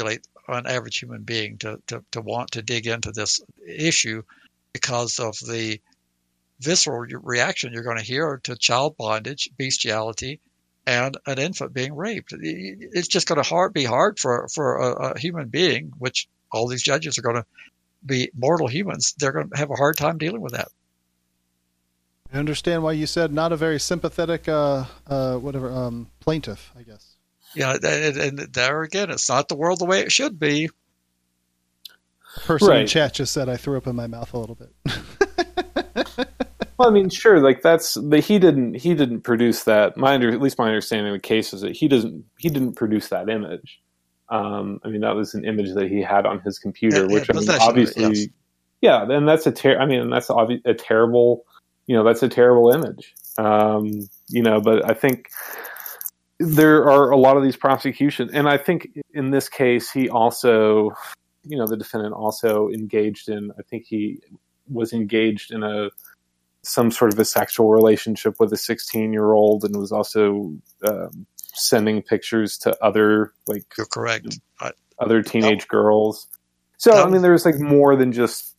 an average human being to want to dig into this issue because of the visceral reaction you're going to hear to child bondage, bestiality, and an infant being raped. It's just going to be hard for a human being, which all these judges are going to be mortal humans. They're going to have a hard time dealing with that. I understand why you said not a very sympathetic plaintiff, I guess. Yeah, and there again, it's not the world the way it should be. The person in chat just said I threw up in my mouth a little bit. Well, I mean, sure, like he didn't produce that. At least my understanding of the case is that he didn't produce that image. I mean, that was an image that he had on his computer, which I mean, obviously, yes. And that's that's a terrible, that's a terrible image. But I think there are a lot of these prosecutions, and I think in this case, he also, the defendant also engaged in. I think he was engaged in some sort of a sexual relationship with a 16-year-old, and was also sending pictures to other You're correct. Other teenage girls. So I mean, there's more than just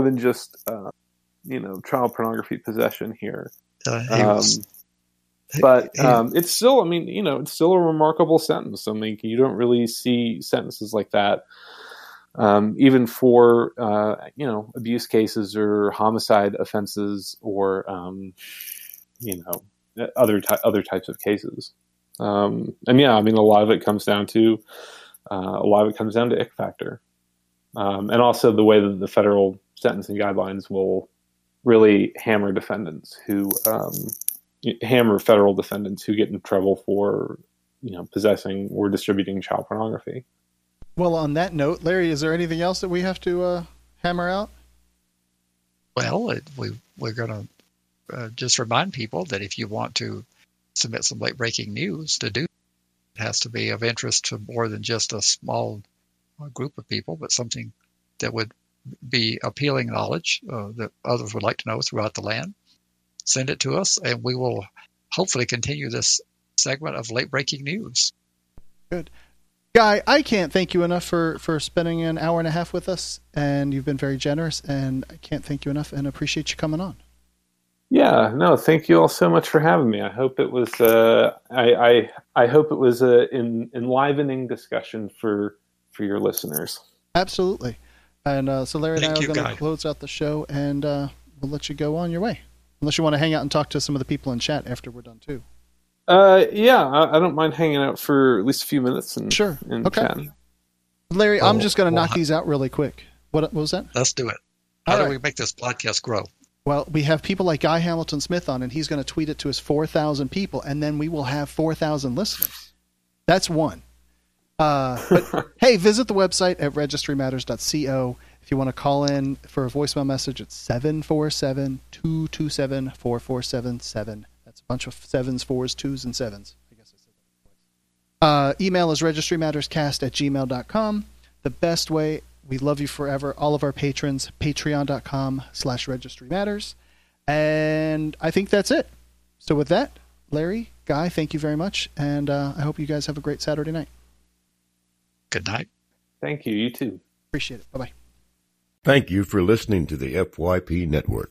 child pornography possession here. It's still, I mean, it's still a remarkable sentence. I mean, you don't really see sentences like that. Even for abuse cases or homicide offenses or other types of cases. I mean, a lot of it comes down to ick factor, and also the way that the federal sentencing guidelines will really hammer federal defendants who get in trouble for possessing or distributing child pornography. Well, on that note, Larry, is there anything else that we have to hammer out? Well, we're going to just remind people that if you want to submit some late-breaking news to do, it has to be of interest to more than just a small group of people, but something that would be appealing knowledge that others would like to know throughout the land. Send it to us, and we will hopefully continue this segment of late-breaking news. Good. Guy, I can't thank you enough for spending an hour and a half with us, and you've been very generous, and I can't thank you enough and appreciate you coming on. Yeah, no, thank you all so much for having me. I hope it was I hope it was an enlivening discussion for your listeners. Absolutely. And so Larry and I are going to close out the show, and we'll let you go on your way. Unless you want to hang out and talk to some of the people in chat after we're done too. Yeah, I don't mind hanging out for at least a few minutes and chatting. Larry, I'm just going to knock these out really quick. What was that? Let's do it. How do we make this podcast grow? Well, we have people like Guy Hamilton Smith on, and he's going to tweet it to his 4,000 people, and then we will have 4,000 listeners. That's one. But hey, visit the website at registrymatters.co. If you want to call in for a voicemail message, it's 747-227-4477. That's a bunch of 7s, 4s, 2s, and 7s. I guess I said that twice. Email is registrymatterscast@gmail.com. The best way, we love you forever. All of our patrons, patreon.com/registrymatters. And I think that's it. So with that, Larry, Guy, thank you very much. And I hope you guys have a great Saturday night. Good night. Thank you. You too. Appreciate it. Bye-bye. Thank you for listening to the FYP Network.